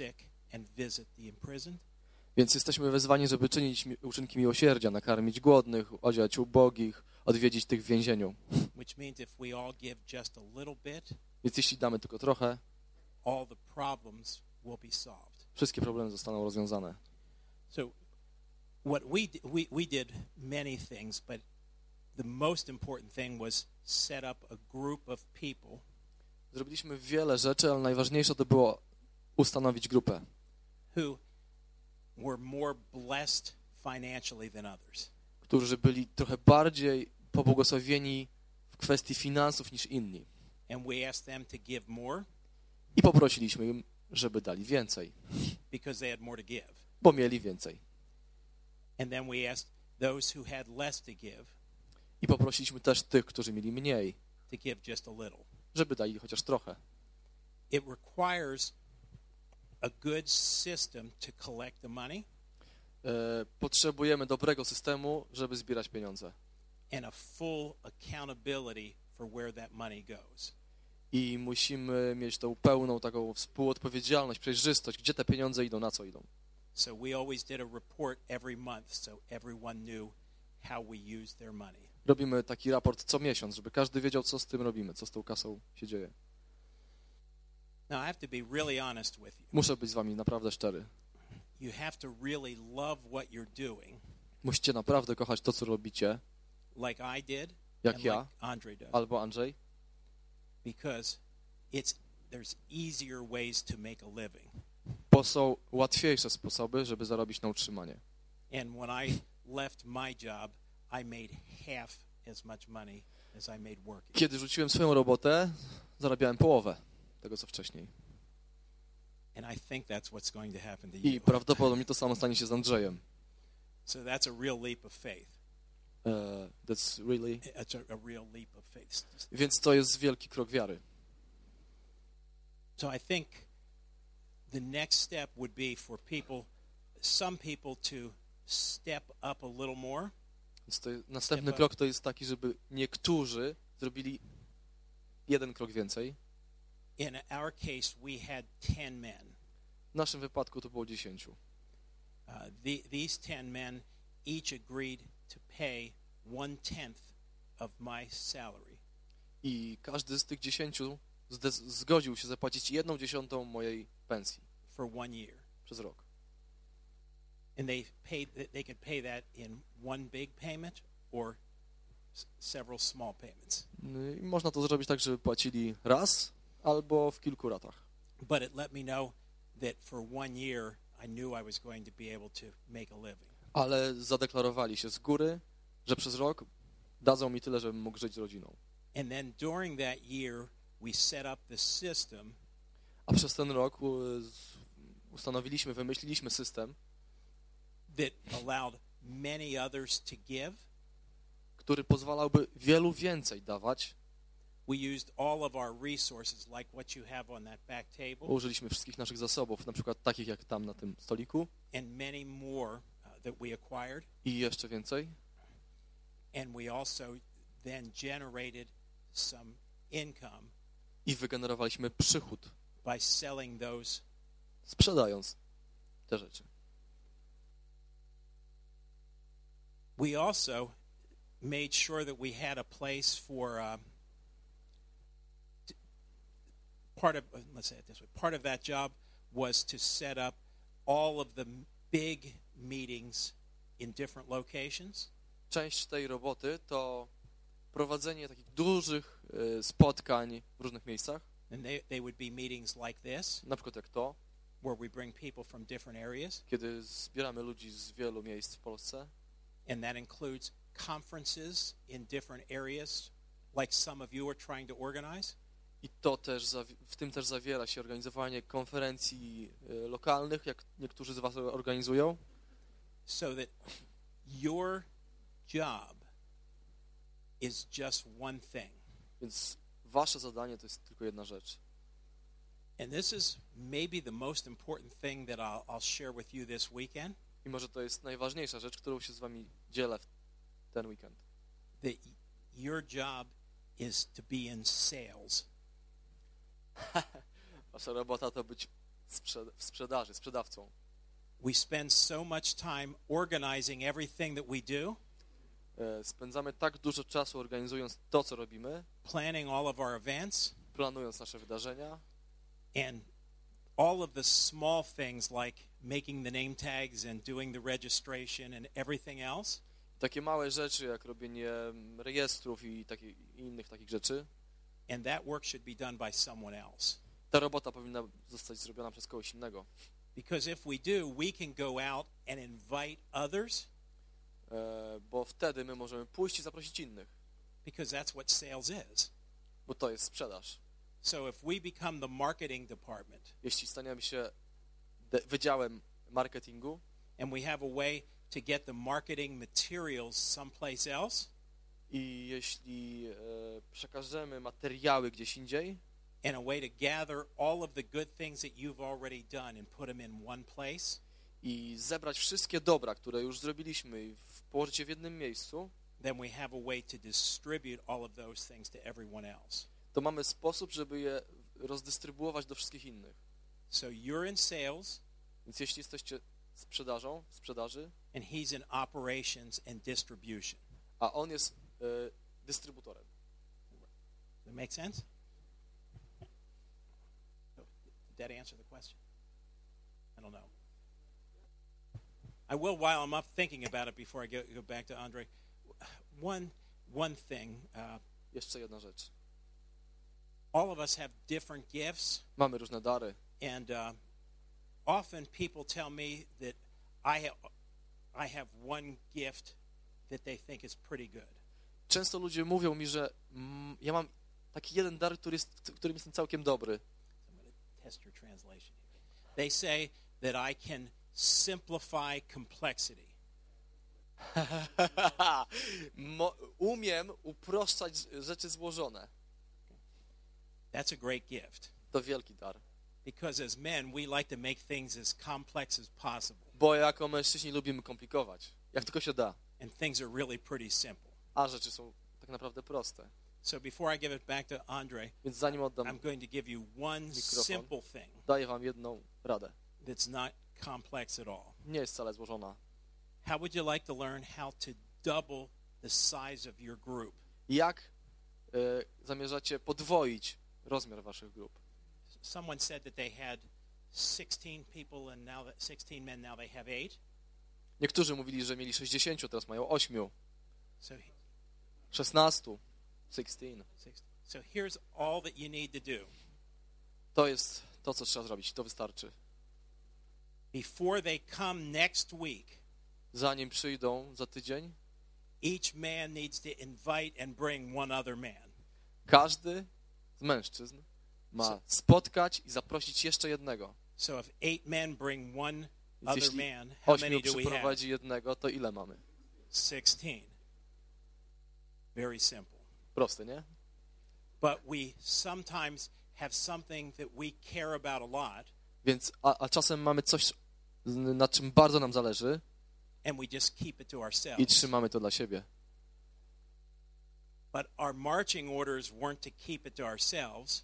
L: and visit the imprisoned.
M: Więc jesteśmy wezwani, żeby czynić uczynki miłosierdzia, nakarmić głodnych, odziać ubogich, odwiedzić tych w więzieniu.
L: Which means if we all give just a little bit,
M: Więc jeśli damy tylko trochę,
L: all the problems will be solved.
M: wszystkie problemy zostaną rozwiązane.
L: So what we did many things, but the most important thing was set up a group of people.
M: Zrobiliśmy wiele rzeczy, ale najważniejsze to było ustanowić grupę,
L: Who were more blessed financially than others.
M: którzy byli trochę bardziej pobłogosławieni w kwestii finansów niż inni.
L: And we asked them to give more
M: I poprosiliśmy im, żeby dali więcej,
L: because they had more to give.
M: bo mieli więcej.
L: And then we asked those who had less to give
M: I poprosiliśmy też tych, którzy mieli mniej,
L: to give just a little.
M: żeby dali chociaż trochę.
L: It requires a good system to collect the money
M: Potrzebujemy dobrego systemu, żeby zbierać pieniądze.
L: and a full accountability for where that money goes.
M: I musimy mieć tą pełną taką współodpowiedzialność, przejrzystość, gdzie te pieniądze idą, na co idą.
L: So we always did a report every month so everyone knew how we used their money.
M: Robimy taki raport co miesiąc, żeby każdy wiedział, co z tym robimy, co z tą kasą się dzieje.
L: Now I have to be really honest with you.
M: Muszę być z wami naprawdę szczery.
L: You have to really love what you're doing,
M: Musicie naprawdę kochać to, co robicie,
L: like I did
M: jak
L: and
M: ja,
L: like Andre does,
M: albo Andrzej,
L: because there's easier ways to make a living.
M: bo są łatwiejsze sposoby, żeby zarobić na utrzymanie.
L: And when I left my job, I made half as much money as I made working.
M: Kiedy rzuciłem swoją robotę, zarabiałem połowę tego, co wcześniej.
L: And I think that's what's going to happen to
M: I
L: you.
M: prawdopodobnie to samo stanie się z Andrzejem.
L: So that's a real leap of faith.
M: That's really...
L: It's a real leap of faith.
M: Więc to jest wielki krok wiary.
L: So I think the next step would be for some people to step up a little more.
M: Więc następny krok to jest taki, żeby niektórzy zrobili jeden krok więcej.
L: In our case, we had 10 men.
M: W naszym wypadku to było 10.
L: These 10 men each agreed to pay 1/10 of my salary.
M: I każdy z tych 10 zgodził się zapłacić 1/10 mojej pensji.
L: For 1 year.
M: Przez rok.
L: And they could pay that in one big payment or several small payments.
M: I można to zrobić tak, żeby płacili raz albo w kilku ratach.
L: But it let me know that for 1 year I knew I was going to be able to make a living.
M: Ale zadeklarowali się z góry, że przez rok dadzą mi tyle, żebym mógł żyć z rodziną.
L: And then during that year we set up the system.
M: A przez ten rok wymyśliliśmy system,
L: that allowed many others to give.
M: Który pozwalałby wielu więcej dawać.
L: We used all of our resources like what you have on that back table.
M: Użyliśmy wszystkich naszych zasobów, na przykład takich jak tam na tym stoliku.
L: And many more that we acquired.
M: I jeszcze więcej.
L: And we also then generated some income.
M: I wygenerowaliśmy przychód.
L: By selling those.
M: Sprzedając te rzeczy.
L: We also made sure that we had a place for let's say it this way. Part of that job was to set up all of the big meetings in different locations.
M: Część tej roboty to prowadzenie takich dużych spotkań w różnych miejscach.
L: And they would be meetings like this.
M: Na przykład jak to,
L: where we bring people from different areas.
M: Kiedy zbieramy ludzi z wielu miejsc w Polsce.
L: And that includes conferences in different areas, like some of you are trying to organize.
M: I to też w tym też zawiera się organizowanie konferencji lokalnych, jak niektórzy z was organizują.
L: So that your job is just one thing.
M: Więc wasze zadanie to jest tylko jedna rzecz.
L: And this is maybe the most important thing that I'll share with you this weekend.
M: I może to jest najważniejsza rzecz, którą się z wami dzielę w ten weekend.
L: That your job is to be in sales.
M: Wasza robota to być w w sprzedaży, sprzedawcą.
L: We spend so much time organizing everything that we do,
M: Spędzamy tak dużo czasu organizując to, co robimy,
L: planning all of our events,
M: planując nasze wydarzenia
L: and all of the small things like making the name tags and doing the registration and everything else.
M: Takie małe rzeczy, jak robienie rejestrów i innych takich rzeczy.
L: And that work should be done by someone else.
M: Ta robota powinna zostać zrobiona przez kogoś innego.
L: Because if we do, we can go out and invite others.
M: Bo wtedy my możemy pójść i zaprosić innych.
L: Because that's what sales is.
M: Bo to jest sprzedaż.
L: So if we become the marketing department,
M: jeśli staniemy się wydziałem marketingu,
L: and we have a way to get the marketing materials someplace else,
M: i jeśli przekażemy materiały gdzieś indziej,
L: and a way to gather all of the good things that you've already done and put them in one place,
M: i zebrać wszystkie dobra, które już zrobiliśmy i położyć je w jednym miejscu,
L: then we have a way to distribute all of those things to everyone else.
M: To mamy sposób, żeby je rozdystrybuować do wszystkich innych.
L: So you're in sales,
M: więc jeśli jesteście sprzedaży,
L: and he's in operations and distribution.
M: A on jest dystrybutorem.
L: Does that make sense? Did that answer the question? I don't know. I will while I'm up thinking about it before I go back to Andre. One thing.
M: Jeszcze jedna rzecz.
L: All of us have different gifts.
M: Mamy różne dary.
L: And often people tell me that I have one gift that they think is pretty good.
M: Często ludzie mówią mi, że ja mam taki jeden dar, którym jestem całkiem dobry.
L: I'm going to test your translation here. They say that I can simplify complexity.
M: Umiem uproszczać rzeczy złożone.
L: That's a great gift.
M: To wielki dar.
L: Because as men, we like to make things as complex as possible.
M: Bo jako mężczyźni lubimy komplikować, jak tylko się da.
L: And things are really pretty simple.
M: A rzeczy są tak naprawdę proste.
L: So before I give it back to Andre,
M: więc zanim oddam
L: I'm going to give you one simple thing.
M: Daję wam jedną radę.
L: That's not complex at all.
M: Nie jest wcale złożona.
L: How would you like to learn how to double the size of your group?
M: Jak zamierzacie podwoić rozmiar waszych grup?
L: Someone said that they had 16 people and now that 16 men, now they have 8.
M: Niektórzy mówili, że mieli 60, teraz mają 8.
L: So
M: 16. 16.
L: So here's all that you need to do.
M: To jest to, co trzeba zrobić. To wystarczy.
L: Before they come next week,
M: zanim przyjdą za tydzień,
L: each man needs to invite and bring one other man.
M: Każdy z mężczyzn ma spotkać i zaprosić jeszcze jednego.
L: So if 8 men bring one other man, how
M: 8
L: many do we have?
M: przyprowadzi jednego, to ile mamy?
L: 16. Very simple.
M: Proste, nie?
L: But we sometimes have something that we care about a lot.
M: Więc a czasem mamy coś, nad czym bardzo nam zależy.
L: And we just keep it to ourselves.
M: I trzymamy to dla siebie.
L: But our marching orders weren't to keep it to ourselves.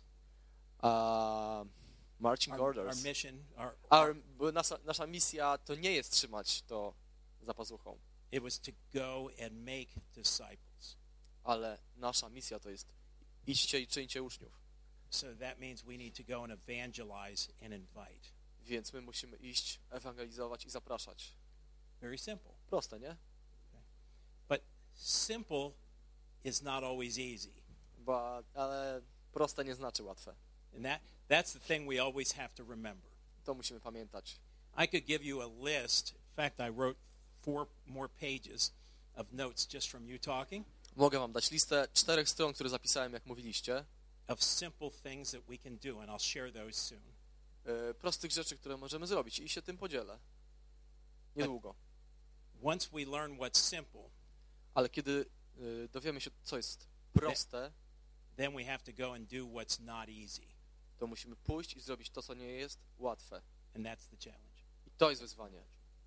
M: Marching orders.
L: Our mission,
M: nasza misja to nie jest trzymać to za pazuchą.
L: It was to go and make disciples.
M: Ale nasza misja to jest idźcie i czyńcie uczniów.
L: So that means we need to go and evangelize and invite.
M: Więc my musimy iść, ewangelizować i zapraszać.
L: Very simple.
M: Proste, nie?
L: Okay. But simple is not always easy.
M: Ale proste nie znaczy łatwe.
L: And that's the thing we always have to remember.
M: To musimy pamiętać.
L: I could give you a list. In fact, I wrote 4 more pages of notes just from you talking.
M: Mogę wam dać listę 4 stron, które zapisałem, jak mówiliście.
L: Of simple things that we can do, and I'll share those soon.
M: Prostych rzeczy, które możemy zrobić i się tym podzielę. Niedługo.
L: Once we learn what's simple,
M: ale kiedy dowiemy się, co jest proste,
L: then we have to go and do what's not easy.
M: To musimy pójść i zrobić to, co nie jest łatwe.
L: And that's the challenge.
M: I to jest wyzwanie.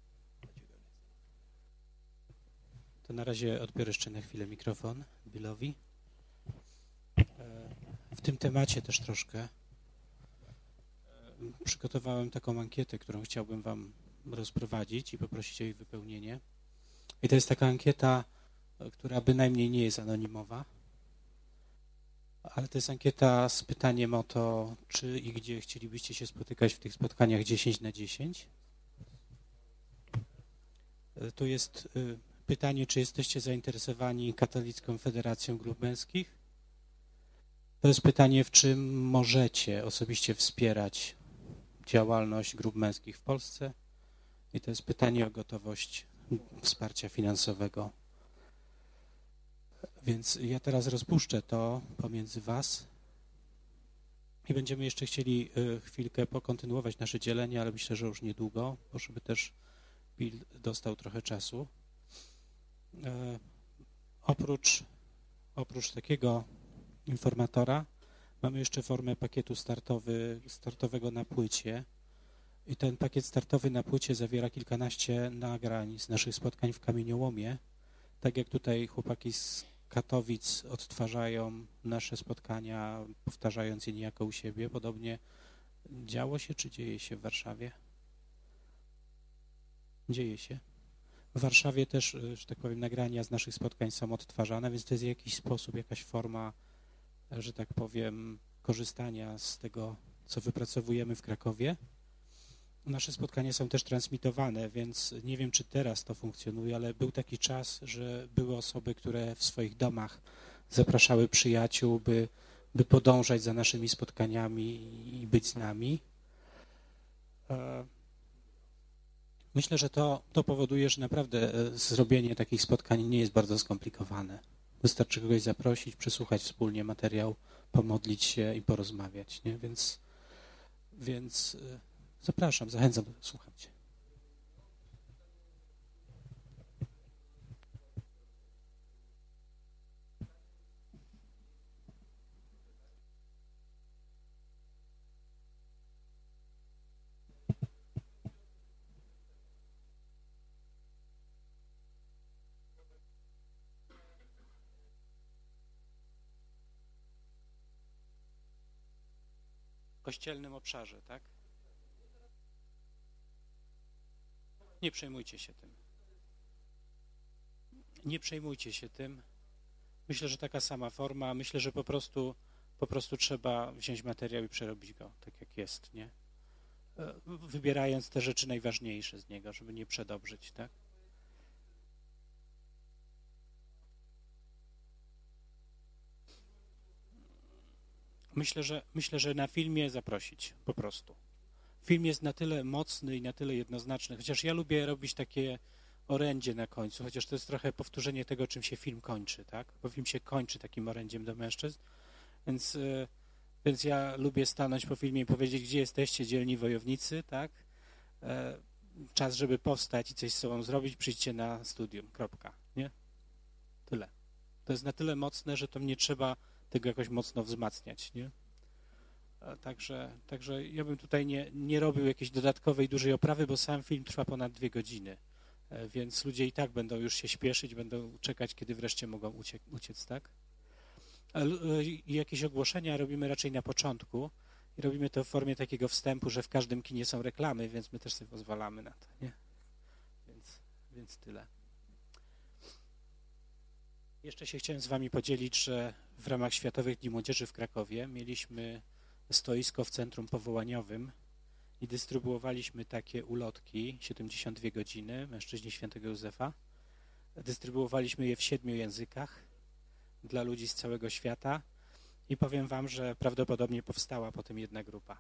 B: To na razie odbiorę jeszcze na chwilę mikrofon Billowi. W tym temacie też troszkę. przygotowałem taką ankietę, którą chciałbym wam rozprowadzić i poprosić o jej wypełnienie. I to jest taka ankieta, która bynajmniej nie jest anonimowa, ale to jest ankieta z pytaniem o to, czy i gdzie chcielibyście się spotykać w tych spotkaniach 10/10. To jest pytanie, czy jesteście zainteresowani Katolicką Federacją Grup Męskich. To jest pytanie, w czym możecie osobiście wspierać działalność grup męskich w Polsce. I to jest pytanie o gotowość wsparcia finansowego. Więc ja teraz rozpuszczę to pomiędzy was i będziemy jeszcze chcieli chwilkę pokontynuować nasze dzielenie, ale myślę, że już niedługo, bo żeby też Bill dostał trochę czasu. Oprócz takiego informatora mamy jeszcze formę pakietu startowego na płycie i ten pakiet startowy na płycie zawiera kilkanaście nagrań z naszych spotkań w Kamieniołomie. Tak jak tutaj chłopaki z Katowic odtwarzają nasze spotkania, powtarzając je niejako u siebie, podobnie działo się czy dzieje się w Warszawie? Dzieje się. W Warszawie też, że tak powiem, nagrania z naszych spotkań są odtwarzane, więc to jest w jakiś sposób, jakaś forma, że tak powiem, korzystania z tego, co wypracowujemy w Krakowie. Nasze spotkania są też transmitowane, więc nie wiem, czy teraz to funkcjonuje, ale był taki czas, że były osoby, które w swoich domach zapraszały przyjaciół, by podążać za naszymi spotkaniami i być z nami. Myślę, że to powoduje, że naprawdę zrobienie takich spotkań nie jest bardzo skomplikowane. Wystarczy kogoś zaprosić, przesłuchać wspólnie materiał, pomodlić się i porozmawiać, nie? Więc zapraszam, zachęcam, słuchajcie. W kościelnym obszarze, tak? Nie przejmujcie się tym. Nie przejmujcie się tym. Myślę, że taka sama forma. Myślę, że po prostu trzeba wziąć materiał i przerobić go tak, jak jest, nie? Wybierając te rzeczy najważniejsze z niego, żeby nie przedobrzyć, tak? Myślę, że na filmie zaprosić, po prostu. Film jest na tyle mocny i na tyle jednoznaczny, chociaż ja lubię robić takie orędzie na końcu, chociaż to jest trochę powtórzenie tego, czym się film kończy, tak? Bo film się kończy takim orędziem do mężczyzn, więc ja lubię stanąć po filmie i powiedzieć, gdzie jesteście, dzielni wojownicy, tak? Czas, żeby powstać i coś z sobą zrobić, przyjdźcie na studium, kropka, nie? Tyle. To jest na tyle mocne, że to nie trzeba tego jakoś mocno wzmacniać, nie? Także ja bym tutaj nie robił jakiejś dodatkowej, dużej oprawy, bo sam film trwa ponad 2 godziny, więc ludzie i tak będą już się śpieszyć, będą czekać, kiedy wreszcie mogą uciec, tak? I jakieś ogłoszenia robimy raczej na początku i robimy to w formie takiego wstępu, że w każdym kinie są reklamy, więc my też sobie pozwalamy na to, nie? Więc tyle. Jeszcze się chciałem z wami podzielić, że w ramach Światowych Dni Młodzieży w Krakowie mieliśmy stoisko w centrum powołaniowym i dystrybuowaliśmy takie ulotki 72 godziny, mężczyźni Świętego Józefa. Dystrybuowaliśmy je w 7 językach dla ludzi z całego świata i powiem wam, że prawdopodobnie powstała potem jedna grupa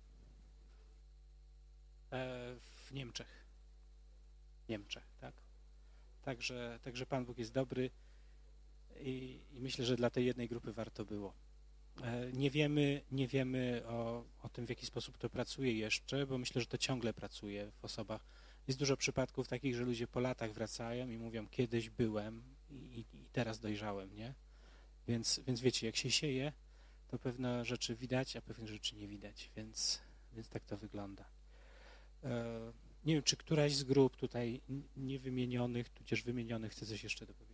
B: w Niemczech. Tak? Także Pan Bóg jest dobry i myślę, że dla tej jednej grupy warto było. Nie wiemy o tym, w jaki sposób to pracuje jeszcze, bo myślę, że to ciągle pracuje w osobach. Jest dużo przypadków takich, że ludzie po latach wracają i mówią, kiedyś byłem i teraz dojrzałem, nie? Więc wiecie, jak się sieje, to pewne rzeczy widać, a pewne rzeczy nie widać, więc tak to wygląda. Nie wiem, czy któraś z grup tutaj niewymienionych, tudzież wymienionych chce coś jeszcze dopowiedzieć.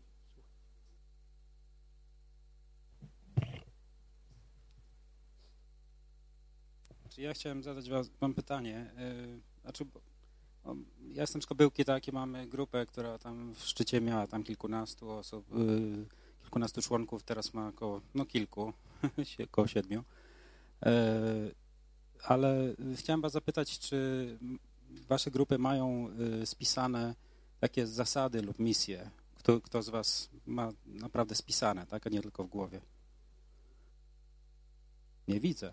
B: Znaczy, ja chciałem zadać wam pytanie. Ja jestem z Kobyłki, tak, i mamy grupę, która tam w szczycie miała tam kilkunastu osób, kilkunastu członków, teraz ma około, kilku, około 7. Ale chciałem was zapytać, czy wasze grupy mają spisane takie zasady lub misje? Kto z was ma naprawdę spisane, tak, a nie tylko w głowie? Nie widzę.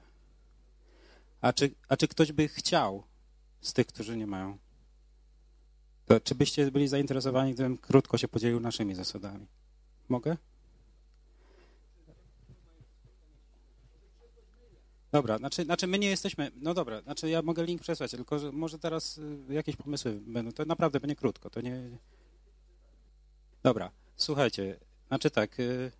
B: A czy ktoś by chciał z tych, którzy nie mają? To czy byście byli zainteresowani, gdybym krótko się podzielił naszymi zasadami? Mogę? Dobra, znaczy my nie jesteśmy, no dobra, znaczy ja mogę link przesłać, tylko że może teraz jakieś pomysły będą, to naprawdę będzie krótko, to nie... Dobra, słuchajcie, znaczy tak,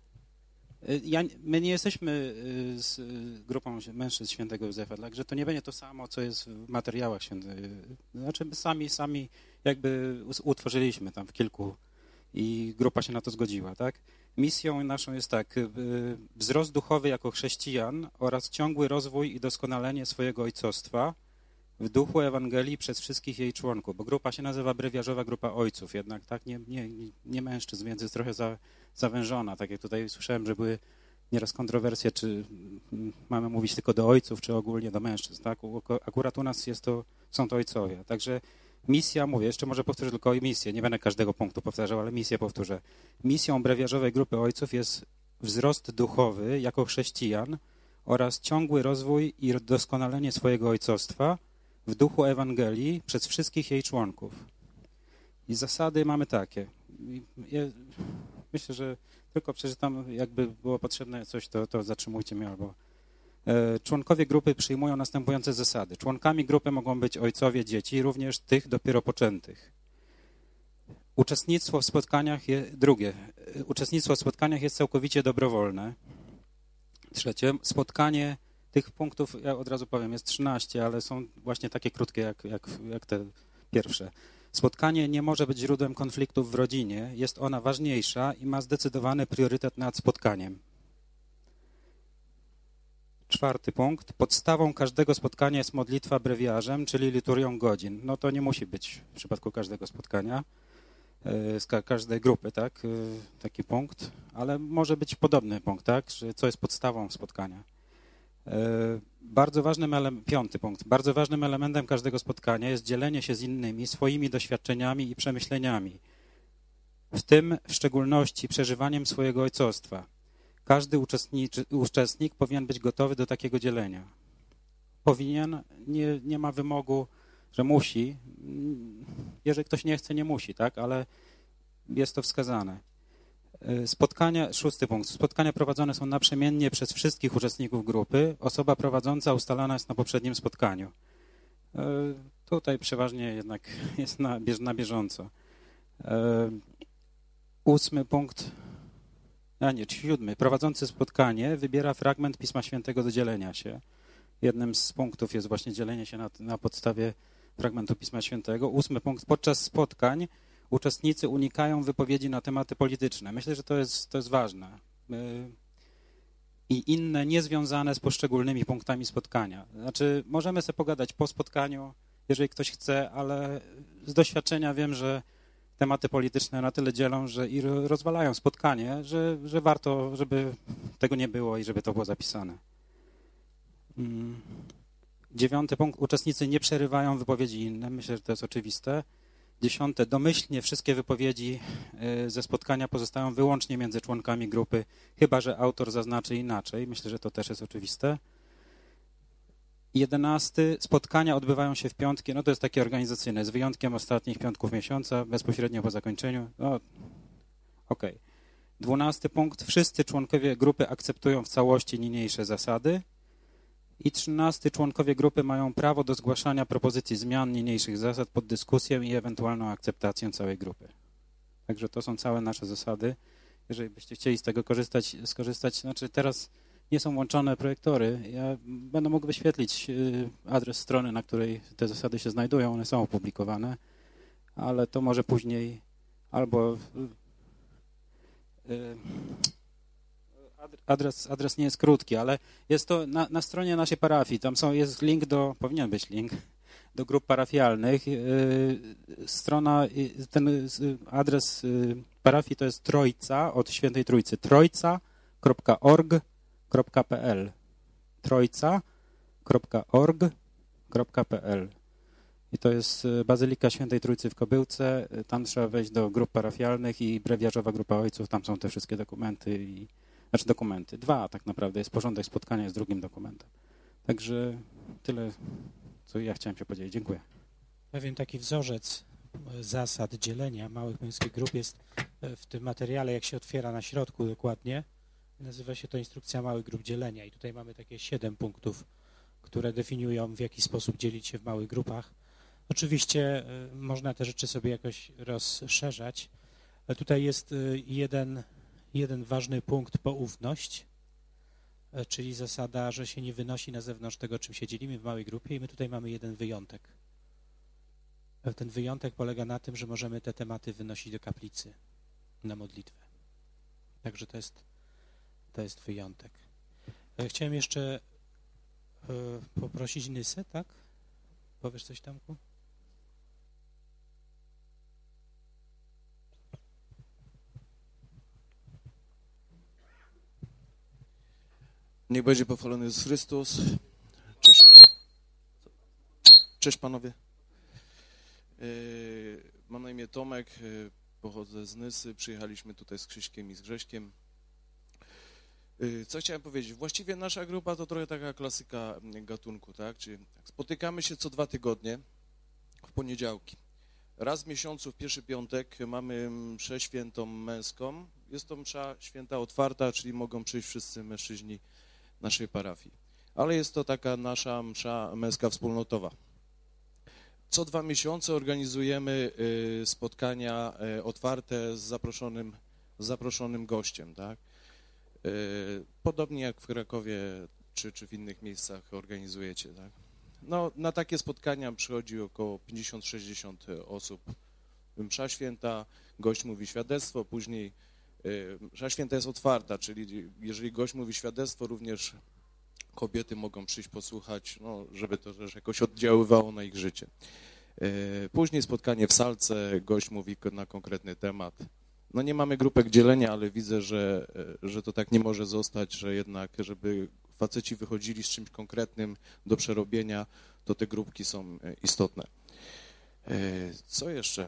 B: my nie jesteśmy z grupą mężczyzn świętego Józefa, także to nie będzie to samo, co jest w materiałach świętego. Znaczy my sami jakby utworzyliśmy tam w kilku i grupa się na to zgodziła, tak? Misją naszą jest tak, wzrost duchowy jako chrześcijan oraz ciągły rozwój i doskonalenie swojego ojcostwa w duchu Ewangelii przez wszystkich jej członków, bo grupa się nazywa Brewiarzowa Grupa Ojców jednak, tak? Nie mężczyzn, więc jest trochę zawężona, tak jak tutaj słyszałem, że były nieraz kontrowersje, czy mamy mówić tylko do ojców, czy ogólnie do mężczyzn, tak? Akurat u nas są to ojcowie, także misja, mówię, jeszcze może powtórzę tylko misję, nie będę każdego punktu powtarzał, ale misję powtórzę. Misją Brewiarzowej Grupy Ojców jest wzrost duchowy jako chrześcijan oraz ciągły rozwój i doskonalenie swojego ojcostwa w duchu Ewangelii przez wszystkich jej członków. I zasady mamy takie. Myślę, że tylko przeczytam, jakby było potrzebne coś, to zatrzymujcie mnie albo... Członkowie grupy przyjmują następujące zasady. Członkami grupy mogą być ojcowie dzieci, również tych dopiero poczętych. Uczestnictwo w spotkaniach uczestnictwo w spotkaniach jest całkowicie dobrowolne. Trzecie, spotkanie tych punktów, ja od razu powiem, jest 13, ale są właśnie takie krótkie jak te pierwsze. Spotkanie nie może być źródłem konfliktów w rodzinie, jest ona ważniejsza i ma zdecydowany priorytet nad spotkaniem. 4. punkt. Podstawą każdego spotkania jest modlitwa brewiarzem, czyli liturgią godzin. No to nie musi być w przypadku każdego spotkania, z każdej grupy, tak? Taki punkt, ale może być podobny punkt, tak? Że co jest podstawą spotkania. 5. punkt. Bardzo ważnym elementem każdego spotkania jest dzielenie się z innymi swoimi doświadczeniami i przemyśleniami, w tym w szczególności przeżywaniem swojego ojcostwa. Każdy uczestnik powinien być gotowy do takiego dzielenia. Powinien, nie ma wymogu, że musi. Jeżeli ktoś nie chce, nie musi, tak? Ale jest to wskazane. 6. punkt. Spotkania prowadzone są naprzemiennie przez wszystkich uczestników grupy. Osoba prowadząca ustalana jest na poprzednim spotkaniu. Tutaj przeważnie jednak jest na bieżąco. 8. punkt. 7. Prowadzący spotkanie wybiera fragment Pisma Świętego do dzielenia się. Jednym z punktów jest właśnie dzielenie się na podstawie fragmentu Pisma Świętego. 8. punkt. Podczas spotkań uczestnicy unikają wypowiedzi na tematy polityczne. Myślę, że to jest ważne. I inne niezwiązane z poszczególnymi punktami spotkania. Znaczy, możemy sobie pogadać po spotkaniu, jeżeli ktoś chce, ale z doświadczenia wiem, że tematy polityczne na tyle dzielą, że i rozwalają spotkanie, że warto, żeby tego nie było i żeby to było zapisane. 9. punkt. Uczestnicy nie przerywają wypowiedzi innym. Myślę, że to jest oczywiste. 10. Domyślnie wszystkie wypowiedzi ze spotkania pozostają wyłącznie między członkami grupy, chyba że autor zaznaczy inaczej. Myślę, że to też jest oczywiste. 11. Spotkania odbywają się w piątki. No to jest takie organizacyjne, z wyjątkiem ostatnich piątków miesiąca, bezpośrednio po zakończeniu. No, okej. 12. punkt. Wszyscy członkowie grupy akceptują w całości niniejsze zasady. I 13. Członkowie grupy mają prawo do zgłaszania propozycji zmian niniejszych zasad pod dyskusję i ewentualną akceptację całej grupy. Także to są całe nasze zasady. Jeżeli byście chcieli z tego skorzystać, znaczy teraz nie są łączone projektory. Ja będę mógł wyświetlić adres strony, na której te zasady się znajdują. One są opublikowane, ale to może później albo Adres nie jest krótki, ale jest to na stronie naszej parafii. Tam jest link powinien być link do grup parafialnych. Strona, ten adres parafii to jest Trójca od Świętej Trójcy. Trójca.org.pl Trójca.org.pl I to jest Bazylika Świętej Trójcy w Kobyłce. Tam trzeba wejść do grup parafialnych i brewiarzowa grupa ojców. Tam są te wszystkie dokumenty. Dokumenty. 2 tak naprawdę. Jest porządek spotkania z drugim dokumentem. Także tyle, co ja chciałem się podzielić. Dziękuję. Pewien taki wzorzec zasad dzielenia małych męskich grup jest w tym materiale, jak się otwiera na środku dokładnie. Nazywa się to Instrukcja małych grup dzielenia. I tutaj mamy takie 7 punktów, które definiują, w jaki sposób dzielić się w małych grupach. Oczywiście można te rzeczy sobie jakoś rozszerzać, ale tutaj jest jeden ważny punkt, poufność, czyli zasada, że się nie wynosi na zewnątrz tego, czym się dzielimy w małej grupie i my tutaj mamy jeden wyjątek. Ten wyjątek polega na tym, że możemy te tematy wynosić do kaplicy na modlitwę. Także to jest wyjątek. Chciałem jeszcze poprosić Nysę, tak? Powiesz coś, Tomku?
N: Niech będzie pochwalony Jezus Chrystus. Cześć panowie. Mam na imię Tomek, pochodzę z Nysy. Przyjechaliśmy tutaj z Krzyśkiem i z Grześkiem. Co chciałem powiedzieć? Właściwie nasza grupa to trochę taka klasyka gatunku, tak? Czyli spotykamy się co 2 tygodnie w poniedziałki. Raz w miesiącu, w pierwszy piątek mamy mszę świętą męską. Jest to msza święta otwarta, czyli mogą przyjść wszyscy mężczyźni naszej parafii. Ale jest to taka nasza msza męska wspólnotowa. Co 2 miesiące organizujemy spotkania otwarte z zaproszonym gościem, tak? Podobnie jak w Krakowie czy w innych miejscach organizujecie, tak? No, na takie spotkania przychodzi około 50-60 osób. Msza święta, gość mówi świadectwo, później msza święta jest otwarta, czyli jeżeli gość mówi świadectwo, również kobiety mogą przyjść posłuchać, no, żeby to też jakoś oddziaływało na ich życie. Później spotkanie w salce, gość mówi na konkretny temat. No nie mamy grupek dzielenia, ale widzę, że to tak nie może zostać, że jednak, żeby faceci wychodzili z czymś konkretnym do przerobienia, to te grupki są istotne. Co jeszcze?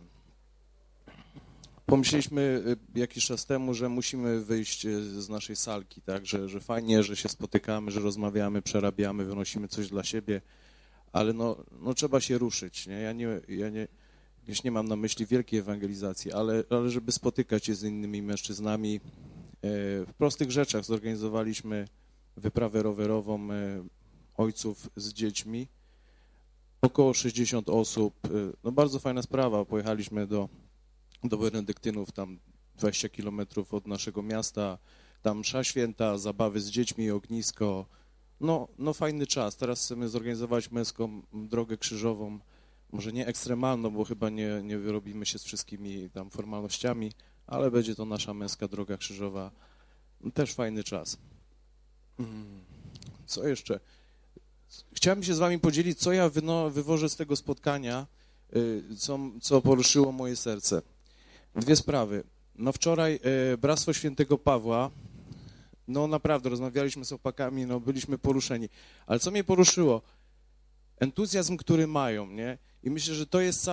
N: Pomyśleliśmy jakiś czas temu, że musimy wyjść z naszej salki, tak, że fajnie, że się spotykamy, że rozmawiamy, przerabiamy, wynosimy coś dla siebie, ale no trzeba się ruszyć, nie? Ja nie mam na myśli wielkiej ewangelizacji, ale żeby spotykać się z innymi mężczyznami w prostych rzeczach. Zorganizowaliśmy wyprawę rowerową ojców z dziećmi, około 60 osób, no bardzo fajna sprawa, pojechaliśmy do Benedyktynów, tam 20 kilometrów od naszego miasta, tam msza święta, zabawy z dziećmi, ognisko, no fajny czas. Teraz chcemy zorganizować męską drogę krzyżową, może nie ekstremalną, bo chyba nie wyrobimy się z wszystkimi tam formalnościami, ale będzie to nasza męska droga krzyżowa, też fajny czas. Co jeszcze? Chciałem się z wami podzielić, co ja wywożę z tego spotkania, co poruszyło moje serce. 2 sprawy. No wczoraj Bractwo Świętego Pawła, no naprawdę, rozmawialiśmy z chłopakami, no byliśmy poruszeni. Ale co mnie poruszyło? Entuzjazm, który mają, nie? I myślę, że to jest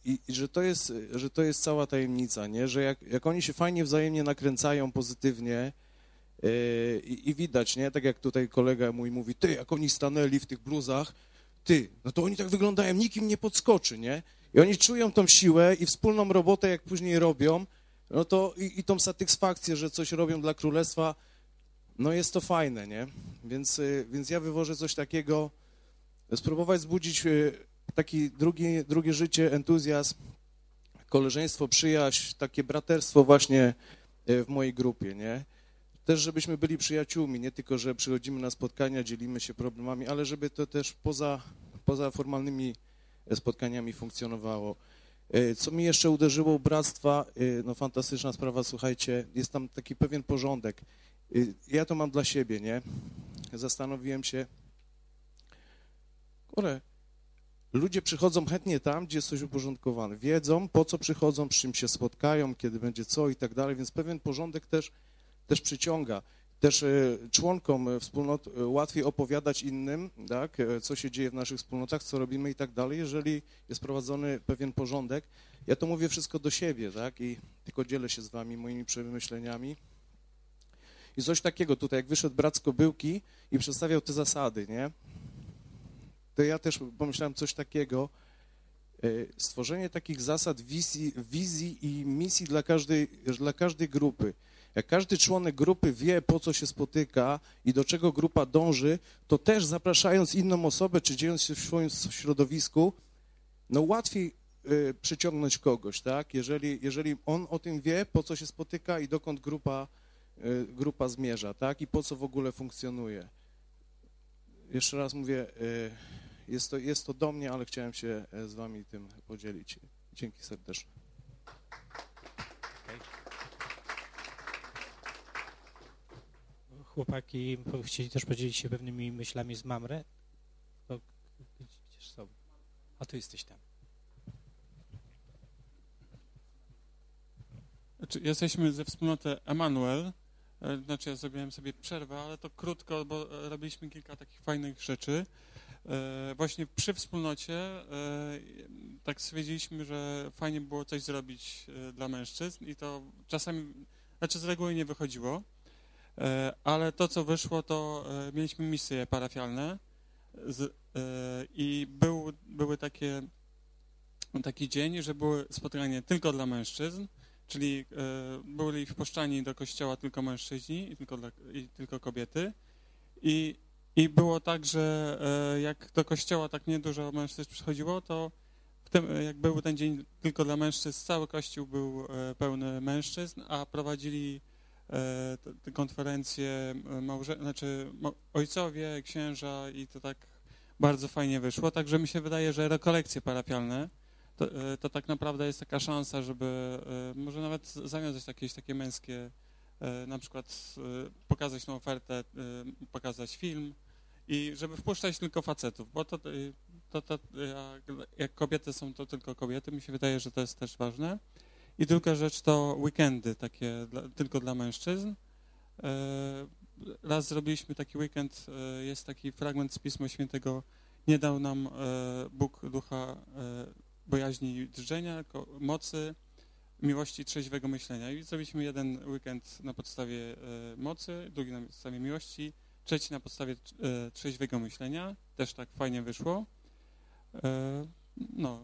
N: cała tajemnica, nie? Że jak oni się fajnie wzajemnie nakręcają pozytywnie i widać, nie? Tak jak tutaj kolega mój mówi, ty, jak oni stanęli w tych bluzach, no to oni tak wyglądają, nikt im nie podskoczy, nie? I oni czują tą siłę i wspólną robotę, jak później robią, no to i tą satysfakcję, że coś robią dla Królestwa, no jest to fajne, nie? Więc ja wywożę coś takiego, spróbować wzbudzić taki drugie życie, entuzjazm, koleżeństwo, przyjaźń, takie braterstwo właśnie w mojej grupie, nie? Też, żebyśmy byli przyjaciółmi, nie tylko, że przychodzimy na spotkania, dzielimy się problemami, ale żeby to też poza formalnymi spotkaniami funkcjonowało. Co mi jeszcze uderzyło u bractwa, no fantastyczna sprawa, słuchajcie, jest tam taki pewien porządek. Ja to mam dla siebie, nie? Zastanowiłem się, ludzie przychodzą chętnie tam, gdzie jest coś uporządkowane. Wiedzą, po co przychodzą, z czym się spotkają, kiedy będzie co i tak dalej, więc pewien porządek też przyciąga. Też członkom wspólnot łatwiej opowiadać innym, tak, co się dzieje w naszych wspólnotach, co robimy i tak dalej, jeżeli jest prowadzony pewien porządek. Ja to mówię wszystko do siebie, tak, i tylko dzielę się z wami moimi przemyśleniami. I coś takiego tutaj, jak wyszedł brat z Kobyłki i przedstawiał te zasady, nie? To ja też pomyślałem coś takiego, stworzenie takich zasad, wizji i misji dla każdej grupy. Jak każdy członek grupy wie, po co się spotyka i do czego grupa dąży, to też zapraszając inną osobę, czy dziejąc się w swoim środowisku, no łatwiej przyciągnąć kogoś, tak? Jeżeli on o tym wie, po co się spotyka i dokąd grupa zmierza, tak? I po co w ogóle funkcjonuje. Jeszcze raz mówię, jest to do mnie, ale chciałem się z wami tym podzielić. Dzięki serdeczne.
B: Chłopaki chcieli też podzielić się pewnymi myślami z Mamre. To gdzieś są. A tu jesteś tam.
O: Jesteśmy ze wspólnoty Emanuel. Znaczy ja zrobiłem sobie przerwę, ale to krótko, bo robiliśmy kilka takich fajnych rzeczy. Właśnie przy wspólnocie tak stwierdziliśmy, że fajnie było coś zrobić dla mężczyzn i to czasami, znaczy z reguły nie wychodziło, ale to, co wyszło, to mieliśmy misje parafialne i były taki dzień, że były spotkania tylko dla mężczyzn, czyli byli wpuszczani do kościoła tylko mężczyźni i tylko kobiety i było tak, że jak do kościoła tak niedużo mężczyzn przychodziło, to jak był ten dzień tylko dla mężczyzn, cały kościół był pełny mężczyzn, a prowadzili te konferencje ojcowie, księża i to tak bardzo fajnie wyszło. Także mi się wydaje, że rekolekcje parafialne to tak naprawdę jest taka szansa, żeby może nawet zawiązać jakieś takie męskie, na przykład pokazać tą ofertę, pokazać film i żeby wpuszczać tylko facetów, bo to jak kobiety są, to tylko kobiety. Mi się wydaje, że to jest też ważne. I druga rzecz to weekendy takie tylko dla mężczyzn. Raz zrobiliśmy taki weekend, jest taki fragment z Pisma Świętego, nie dał nam Bóg ducha bojaźni i drżenia, tylko mocy, miłości i trzeźwego myślenia. I zrobiliśmy jeden weekend na podstawie mocy, drugi na podstawie miłości, trzeci na podstawie trzeźwego myślenia. Też tak fajnie wyszło. No.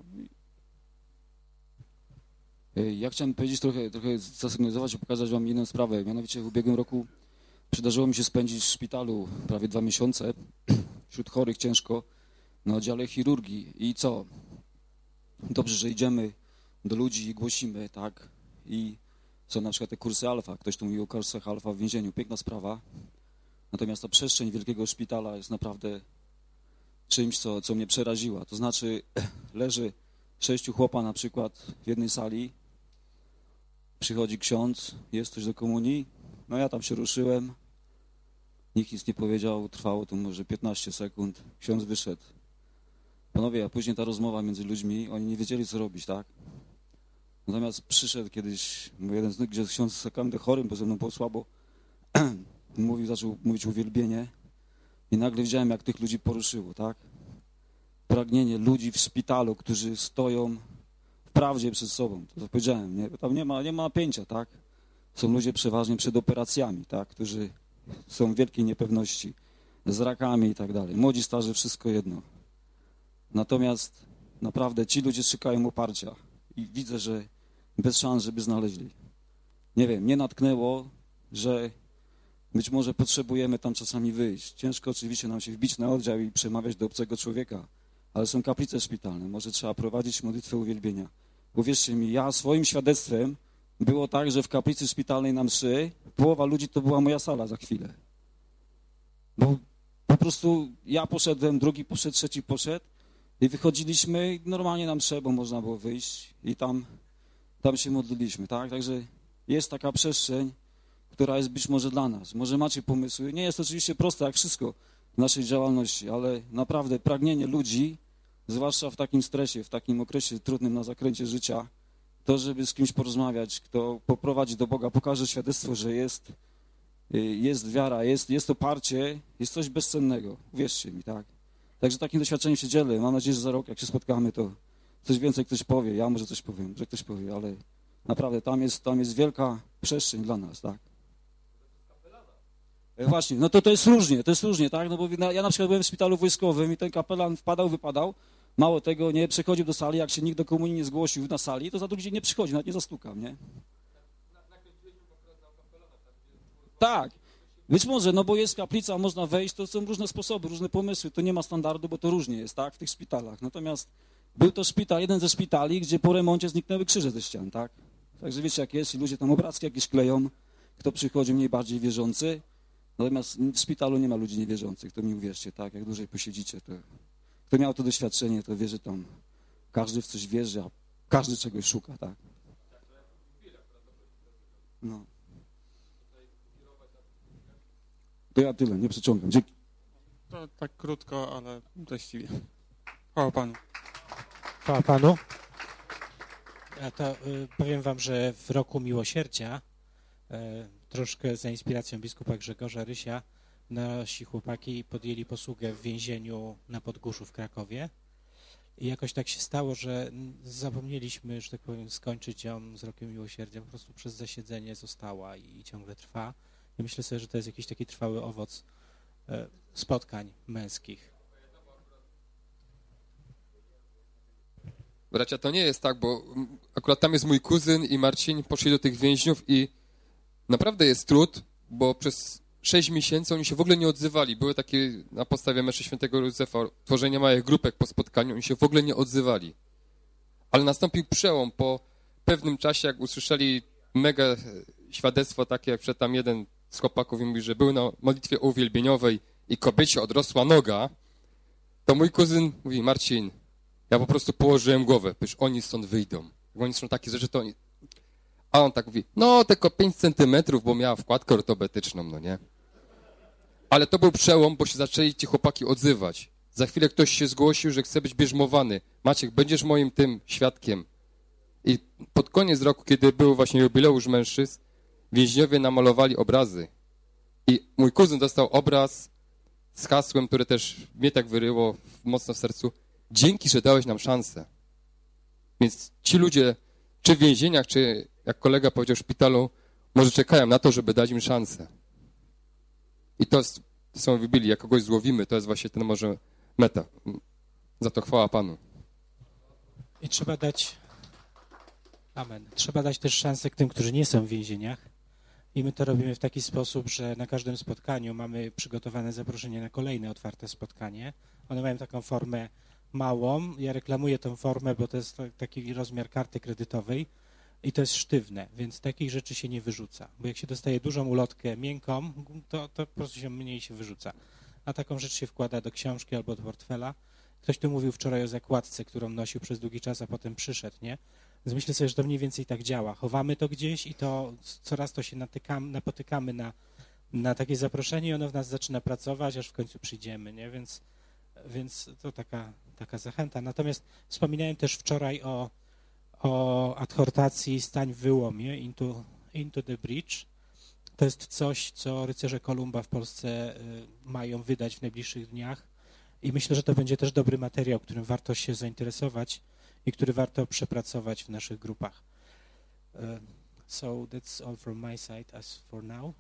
P: Ja chciałem powiedzieć trochę zasygnalizować i pokazać wam jedną sprawę. Mianowicie w ubiegłym roku przydarzyło mi się spędzić w szpitalu prawie 2 miesiące wśród chorych ciężko na oddziale chirurgii. I co? Dobrze, że idziemy do ludzi i głosimy, tak? I są na przykład te kursy alfa. Ktoś tu mówił o kursach alfa w więzieniu. Piękna sprawa. Natomiast ta przestrzeń wielkiego szpitala jest naprawdę czymś, co mnie przeraziła. To znaczy leży 6 chłopa na przykład w jednej sali, przychodzi ksiądz, jest coś do komunii, no ja tam się ruszyłem, nikt nic nie powiedział, trwało to może 15 sekund, ksiądz wyszedł. Panowie, a później ta rozmowa między ludźmi, oni nie wiedzieli, co robić, tak? Natomiast przyszedł kiedyś jeden z nich, gdzie ksiądz z chorym, bo ze mną było słabo, zaczął mówić uwielbienie i nagle widziałem, jak tych ludzi poruszyło, tak? Pragnienie ludzi w szpitalu, którzy stoją w prawdzie przed sobą, to powiedziałem, nie? Tam nie ma napięcia, tak? Są ludzie przeważnie przed operacjami, tak? Którzy są w wielkiej niepewności, z rakami i tak dalej. Młodzi, starzy, wszystko jedno. Natomiast naprawdę ci ludzie szukają oparcia i widzę, że bez szans, żeby znaleźli. Nie wiem, mnie natknęło, że być może potrzebujemy tam czasami wyjść. Ciężko oczywiście nam się wbić na oddział i przemawiać do obcego człowieka, ale są kaplice szpitalne, może trzeba prowadzić modlitwę uwielbienia. Uwierzcie mi, ja swoim świadectwem było tak, że w kaplicy szpitalnej na mszy połowa ludzi to była moja sala za chwilę. Bo po prostu ja poszedłem, drugi poszedł, trzeci poszedł i wychodziliśmy normalnie na mszę, bo można było wyjść i tam się modliliśmy, tak? Także jest taka przestrzeń, która jest być może dla nas. Może macie pomysły. Nie jest to oczywiście proste jak wszystko w naszej działalności, ale naprawdę pragnienie ludzi, zwłaszcza w takim stresie, w takim okresie trudnym na zakręcie życia, to, żeby z kimś porozmawiać, kto poprowadzi do Boga, pokaże świadectwo, że jest wiara, jest oparcie, jest coś bezcennego. Wierzcie mi, tak? Także takim doświadczeniem się dzielę. Mam nadzieję, że za rok, jak się spotkamy, to coś więcej ktoś powie. Ja może coś powiem, że ktoś powie, ale naprawdę tam jest wielka przestrzeń dla nas, tak? Właśnie, no to jest różnie, tak? No bo ja na przykład byłem w szpitalu wojskowym i ten kapelan wpadał, wypadał. Mało tego, nie przychodził do sali, jak się nikt do komunii nie zgłosił na sali, to za drugi dzień nie przychodzi, nawet nie zastukam, nie? Tak, być może, no bo jest kaplica, można wejść, to są różne sposoby, różne pomysły, to nie ma standardu, bo to różnie jest, tak, w tych szpitalach. Natomiast był to szpital, jeden ze szpitali, gdzie po remoncie zniknęły krzyże ze ścian, tak? Także wiecie jak jest i ludzie tam obrazki jakieś kleją, kto przychodzi mniej bardziej wierzący. Natomiast w szpitalu nie ma ludzi niewierzących, to mi uwierzcie, tak, jak dłużej posiedzicie, to kto miał to doświadczenie, to wie, że tam każdy w coś wierzy, a każdy czegoś szuka, tak. No. To ja tyle, nie przeciągam. Dzięki.
O: To tak krótko, ale treściwie. Chwała Panu.
B: Chwała Panu. Ja to powiem wam, że w roku miłosierdzia troszkę za inspiracją biskupa Grzegorza Rysia nasi chłopaki podjęli posługę w więzieniu na Podgórzu w Krakowie i jakoś tak się stało, że zapomnieliśmy, że tak powiem, skończyć ją z rokiem miłosierdzia, po prostu przez zasiedzenie została i ciągle trwa. I myślę sobie, że to jest jakiś taki trwały owoc spotkań męskich.
J: Bracia, to nie jest tak, bo akurat tam jest mój kuzyn i Marcin poszli do tych więźniów i naprawdę jest trud, bo przez 6 miesięcy oni się w ogóle nie odzywali. Były takie na podstawie mszy świętego Józefa, tworzenie małych grupek po spotkaniu, oni się w ogóle nie odzywali. Ale nastąpił przełom po pewnym czasie, jak usłyszeli mega świadectwo takie, jak przed tam jeden z chłopaków i mówi, że był na modlitwie uwielbieniowej i kobiecie odrosła noga, to mój kuzyn mówi, Marcin, ja po prostu położyłem głowę, przecież oni stąd wyjdą. Jak oni są takie rzeczy, to oni... A on tak mówi, no tylko 5 centymetrów, bo miała wkładkę ortopedyczną, no nie? Ale to był przełom, bo się zaczęli ci chłopaki odzywać. Za chwilę ktoś się zgłosił, że chce być bierzmowany. Maciek, będziesz moim tym świadkiem. I pod koniec roku, kiedy był właśnie jubileusz mężczyzn, więźniowie namalowali obrazy. I mój kuzyn dostał obraz z hasłem, które też mnie tak wyryło mocno w sercu. Dzięki, że dałeś nam szansę. Więc ci ludzie, czy w więzieniach, czy jak kolega powiedział w szpitalu, może czekają na to, żeby dać im szansę. I to są wybili, jak kogoś złowimy, to jest właśnie ten może meta. Za to chwała Panu.
B: I trzeba dać, amen, trzeba dać też szansę tym, którzy nie są w więzieniach. I my to robimy w taki sposób, że na każdym spotkaniu mamy przygotowane zaproszenie na kolejne otwarte spotkanie. One mają taką formę małą. Ja reklamuję tą formę, bo to jest taki rozmiar karty kredytowej i to jest sztywne, więc takich rzeczy się nie wyrzuca. Bo jak się dostaje dużą ulotkę miękką, to po prostu się mniej się wyrzuca. A taką rzecz się wkłada do książki albo do portfela. Ktoś tu mówił wczoraj o zakładce, którą nosił przez długi czas, a potem przyszedł, nie? Więc myślę sobie, że to mniej więcej tak działa. Chowamy to gdzieś i to coraz to się napotykamy na takie zaproszenie i ono w nas zaczyna pracować, aż w końcu przyjdziemy, nie? Więc to taka zachęta. Natomiast wspominałem też wczoraj o adhortacji Stań w wyłomie, Into the Breach. To jest coś, co rycerze Kolumba w Polsce mają wydać w najbliższych dniach i myślę, że to będzie też dobry materiał, którym warto się zainteresować i który warto przepracować w naszych grupach. So that's all from my side as for now.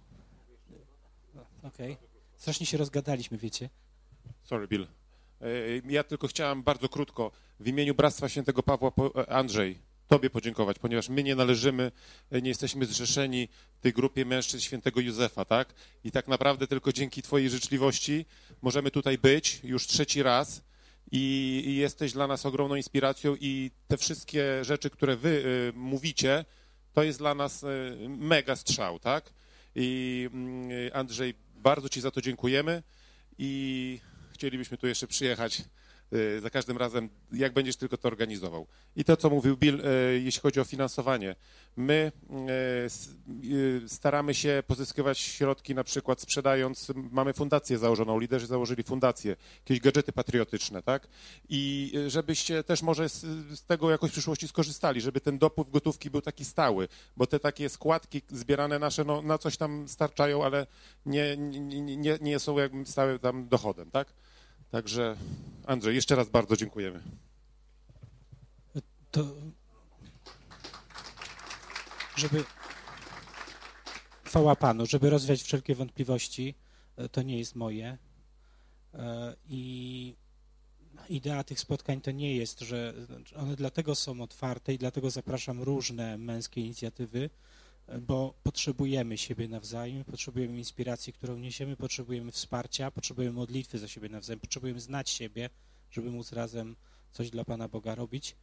B: Okay. Strasznie się rozgadaliśmy, wiecie.
Q: Sorry, Bill. Ja tylko chciałem bardzo krótko w imieniu Bractwa Świętego Pawła, Andrzej, Tobie podziękować, ponieważ my nie należymy, nie jesteśmy zrzeszeni w tej grupie mężczyzn Świętego Józefa, tak? I tak naprawdę tylko dzięki Twojej życzliwości możemy tutaj być już 3. raz i jesteś dla nas ogromną inspiracją i te wszystkie rzeczy, które Wy mówicie, to jest dla nas mega strzał, tak? I Andrzej, bardzo Ci za to dziękujemy i chcielibyśmy tu jeszcze przyjechać za każdym razem, jak będziesz tylko to organizował. I to, co mówił Bill, jeśli chodzi o finansowanie. My staramy się pozyskiwać środki, na przykład sprzedając, mamy fundację założoną, liderzy założyli fundację, jakieś gadżety patriotyczne, tak? I żebyście też może z tego jakoś w przyszłości skorzystali, żeby ten dopływ gotówki był taki stały, bo te takie składki zbierane nasze, no, na coś tam starczają, ale nie są jakby stałym tam dochodem, tak? Także Andrzej, jeszcze raz bardzo dziękujemy.
B: To, chwała Panu, żeby rozwiać wszelkie wątpliwości, to nie jest moje. I idea tych spotkań to nie jest, że one dlatego są otwarte i dlatego zapraszam różne męskie inicjatywy, bo potrzebujemy siebie nawzajem, potrzebujemy inspiracji, którą niesiemy, potrzebujemy wsparcia, potrzebujemy modlitwy za siebie nawzajem, potrzebujemy znać siebie, żeby móc razem coś dla Pana Boga robić.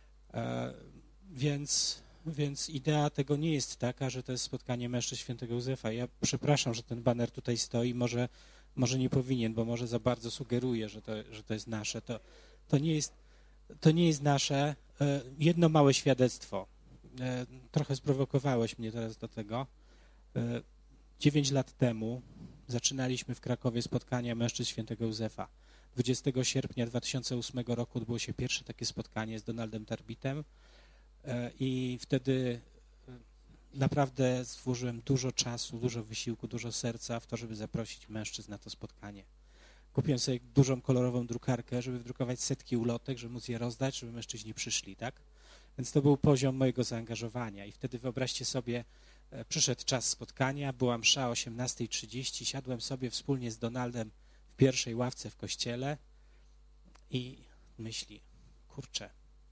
B: Więc idea tego nie jest taka, że to jest spotkanie mężczyzn świętego Józefa. Ja przepraszam, że ten baner tutaj stoi, może nie powinien, bo może za bardzo sugeruje, że to jest nasze. To nie jest nasze. Jedno małe świadectwo. Trochę sprowokowałeś mnie teraz do tego. 9 lat temu zaczynaliśmy w Krakowie spotkania mężczyzn świętego Józefa. 20 sierpnia 2008 roku odbyło się pierwsze takie spotkanie z Donaldem Tarbitem i wtedy naprawdę włożyłem dużo czasu, dużo wysiłku, dużo serca w to, żeby zaprosić mężczyzn na to spotkanie. Kupiłem sobie dużą kolorową drukarkę, żeby wydrukować setki ulotek, żeby móc je rozdać, żeby mężczyźni przyszli, tak? Więc to był poziom mojego zaangażowania i wtedy wyobraźcie sobie, przyszedł czas spotkania, była msza o 18:30, siadłem sobie wspólnie z Donaldem w pierwszej ławce w kościele i myśli, kurczę,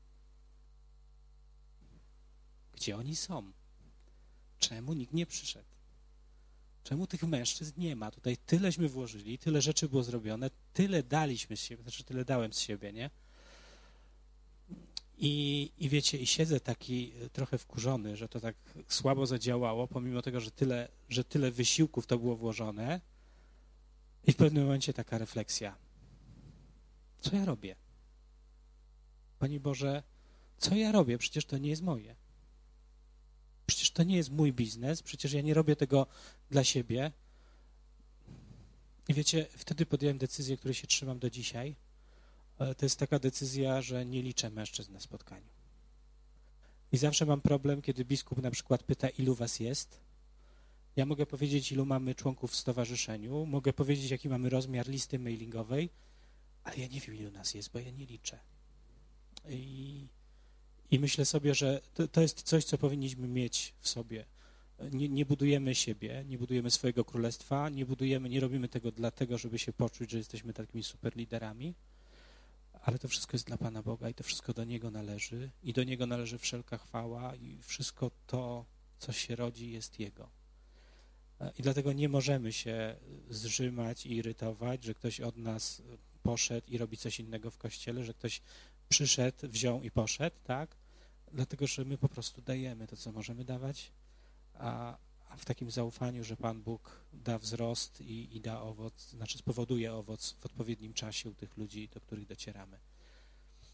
B: gdzie oni są? Czemu nikt nie przyszedł? Czemu tych mężczyzn nie ma? Tutaj tyleśmy włożyli, tyle rzeczy było zrobione, tyle daliśmy z siebie, znaczy tyle dałem z siebie, nie? I wiecie, i siedzę taki trochę wkurzony, że to tak słabo zadziałało, pomimo tego, że tyle wysiłków to było włożone. I w pewnym momencie taka refleksja. Co ja robię? Panie Boże, co ja robię? Przecież to nie jest moje. Przecież to nie jest mój biznes, przecież ja nie robię tego dla siebie. I wiecie, wtedy podjąłem decyzję, której się trzymam do dzisiaj. To jest taka decyzja, że nie liczę mężczyzn na spotkaniu. I zawsze mam problem, kiedy biskup na przykład pyta, ilu was jest. Ja mogę powiedzieć, ilu mamy członków w stowarzyszeniu, mogę powiedzieć, jaki mamy rozmiar listy mailingowej, ale ja nie wiem, ilu nas jest, bo ja nie liczę. I myślę sobie, że to jest coś, co powinniśmy mieć w sobie. Nie budujemy siebie, nie budujemy swojego królestwa, nie robimy tego dlatego, żeby się poczuć, że jesteśmy takimi super liderami, ale to wszystko jest dla Pana Boga i to wszystko do Niego należy i do Niego należy wszelka chwała i wszystko to, co się rodzi, jest Jego. I dlatego nie możemy się zrzymać i irytować, że ktoś od nas poszedł i robi coś innego w kościele, że ktoś przyszedł, wziął i poszedł, tak? Dlatego, że my po prostu dajemy to, co możemy dawać, a w takim zaufaniu, że Pan Bóg da wzrost i da owoc, znaczy spowoduje owoc w odpowiednim czasie u tych ludzi, do których docieramy.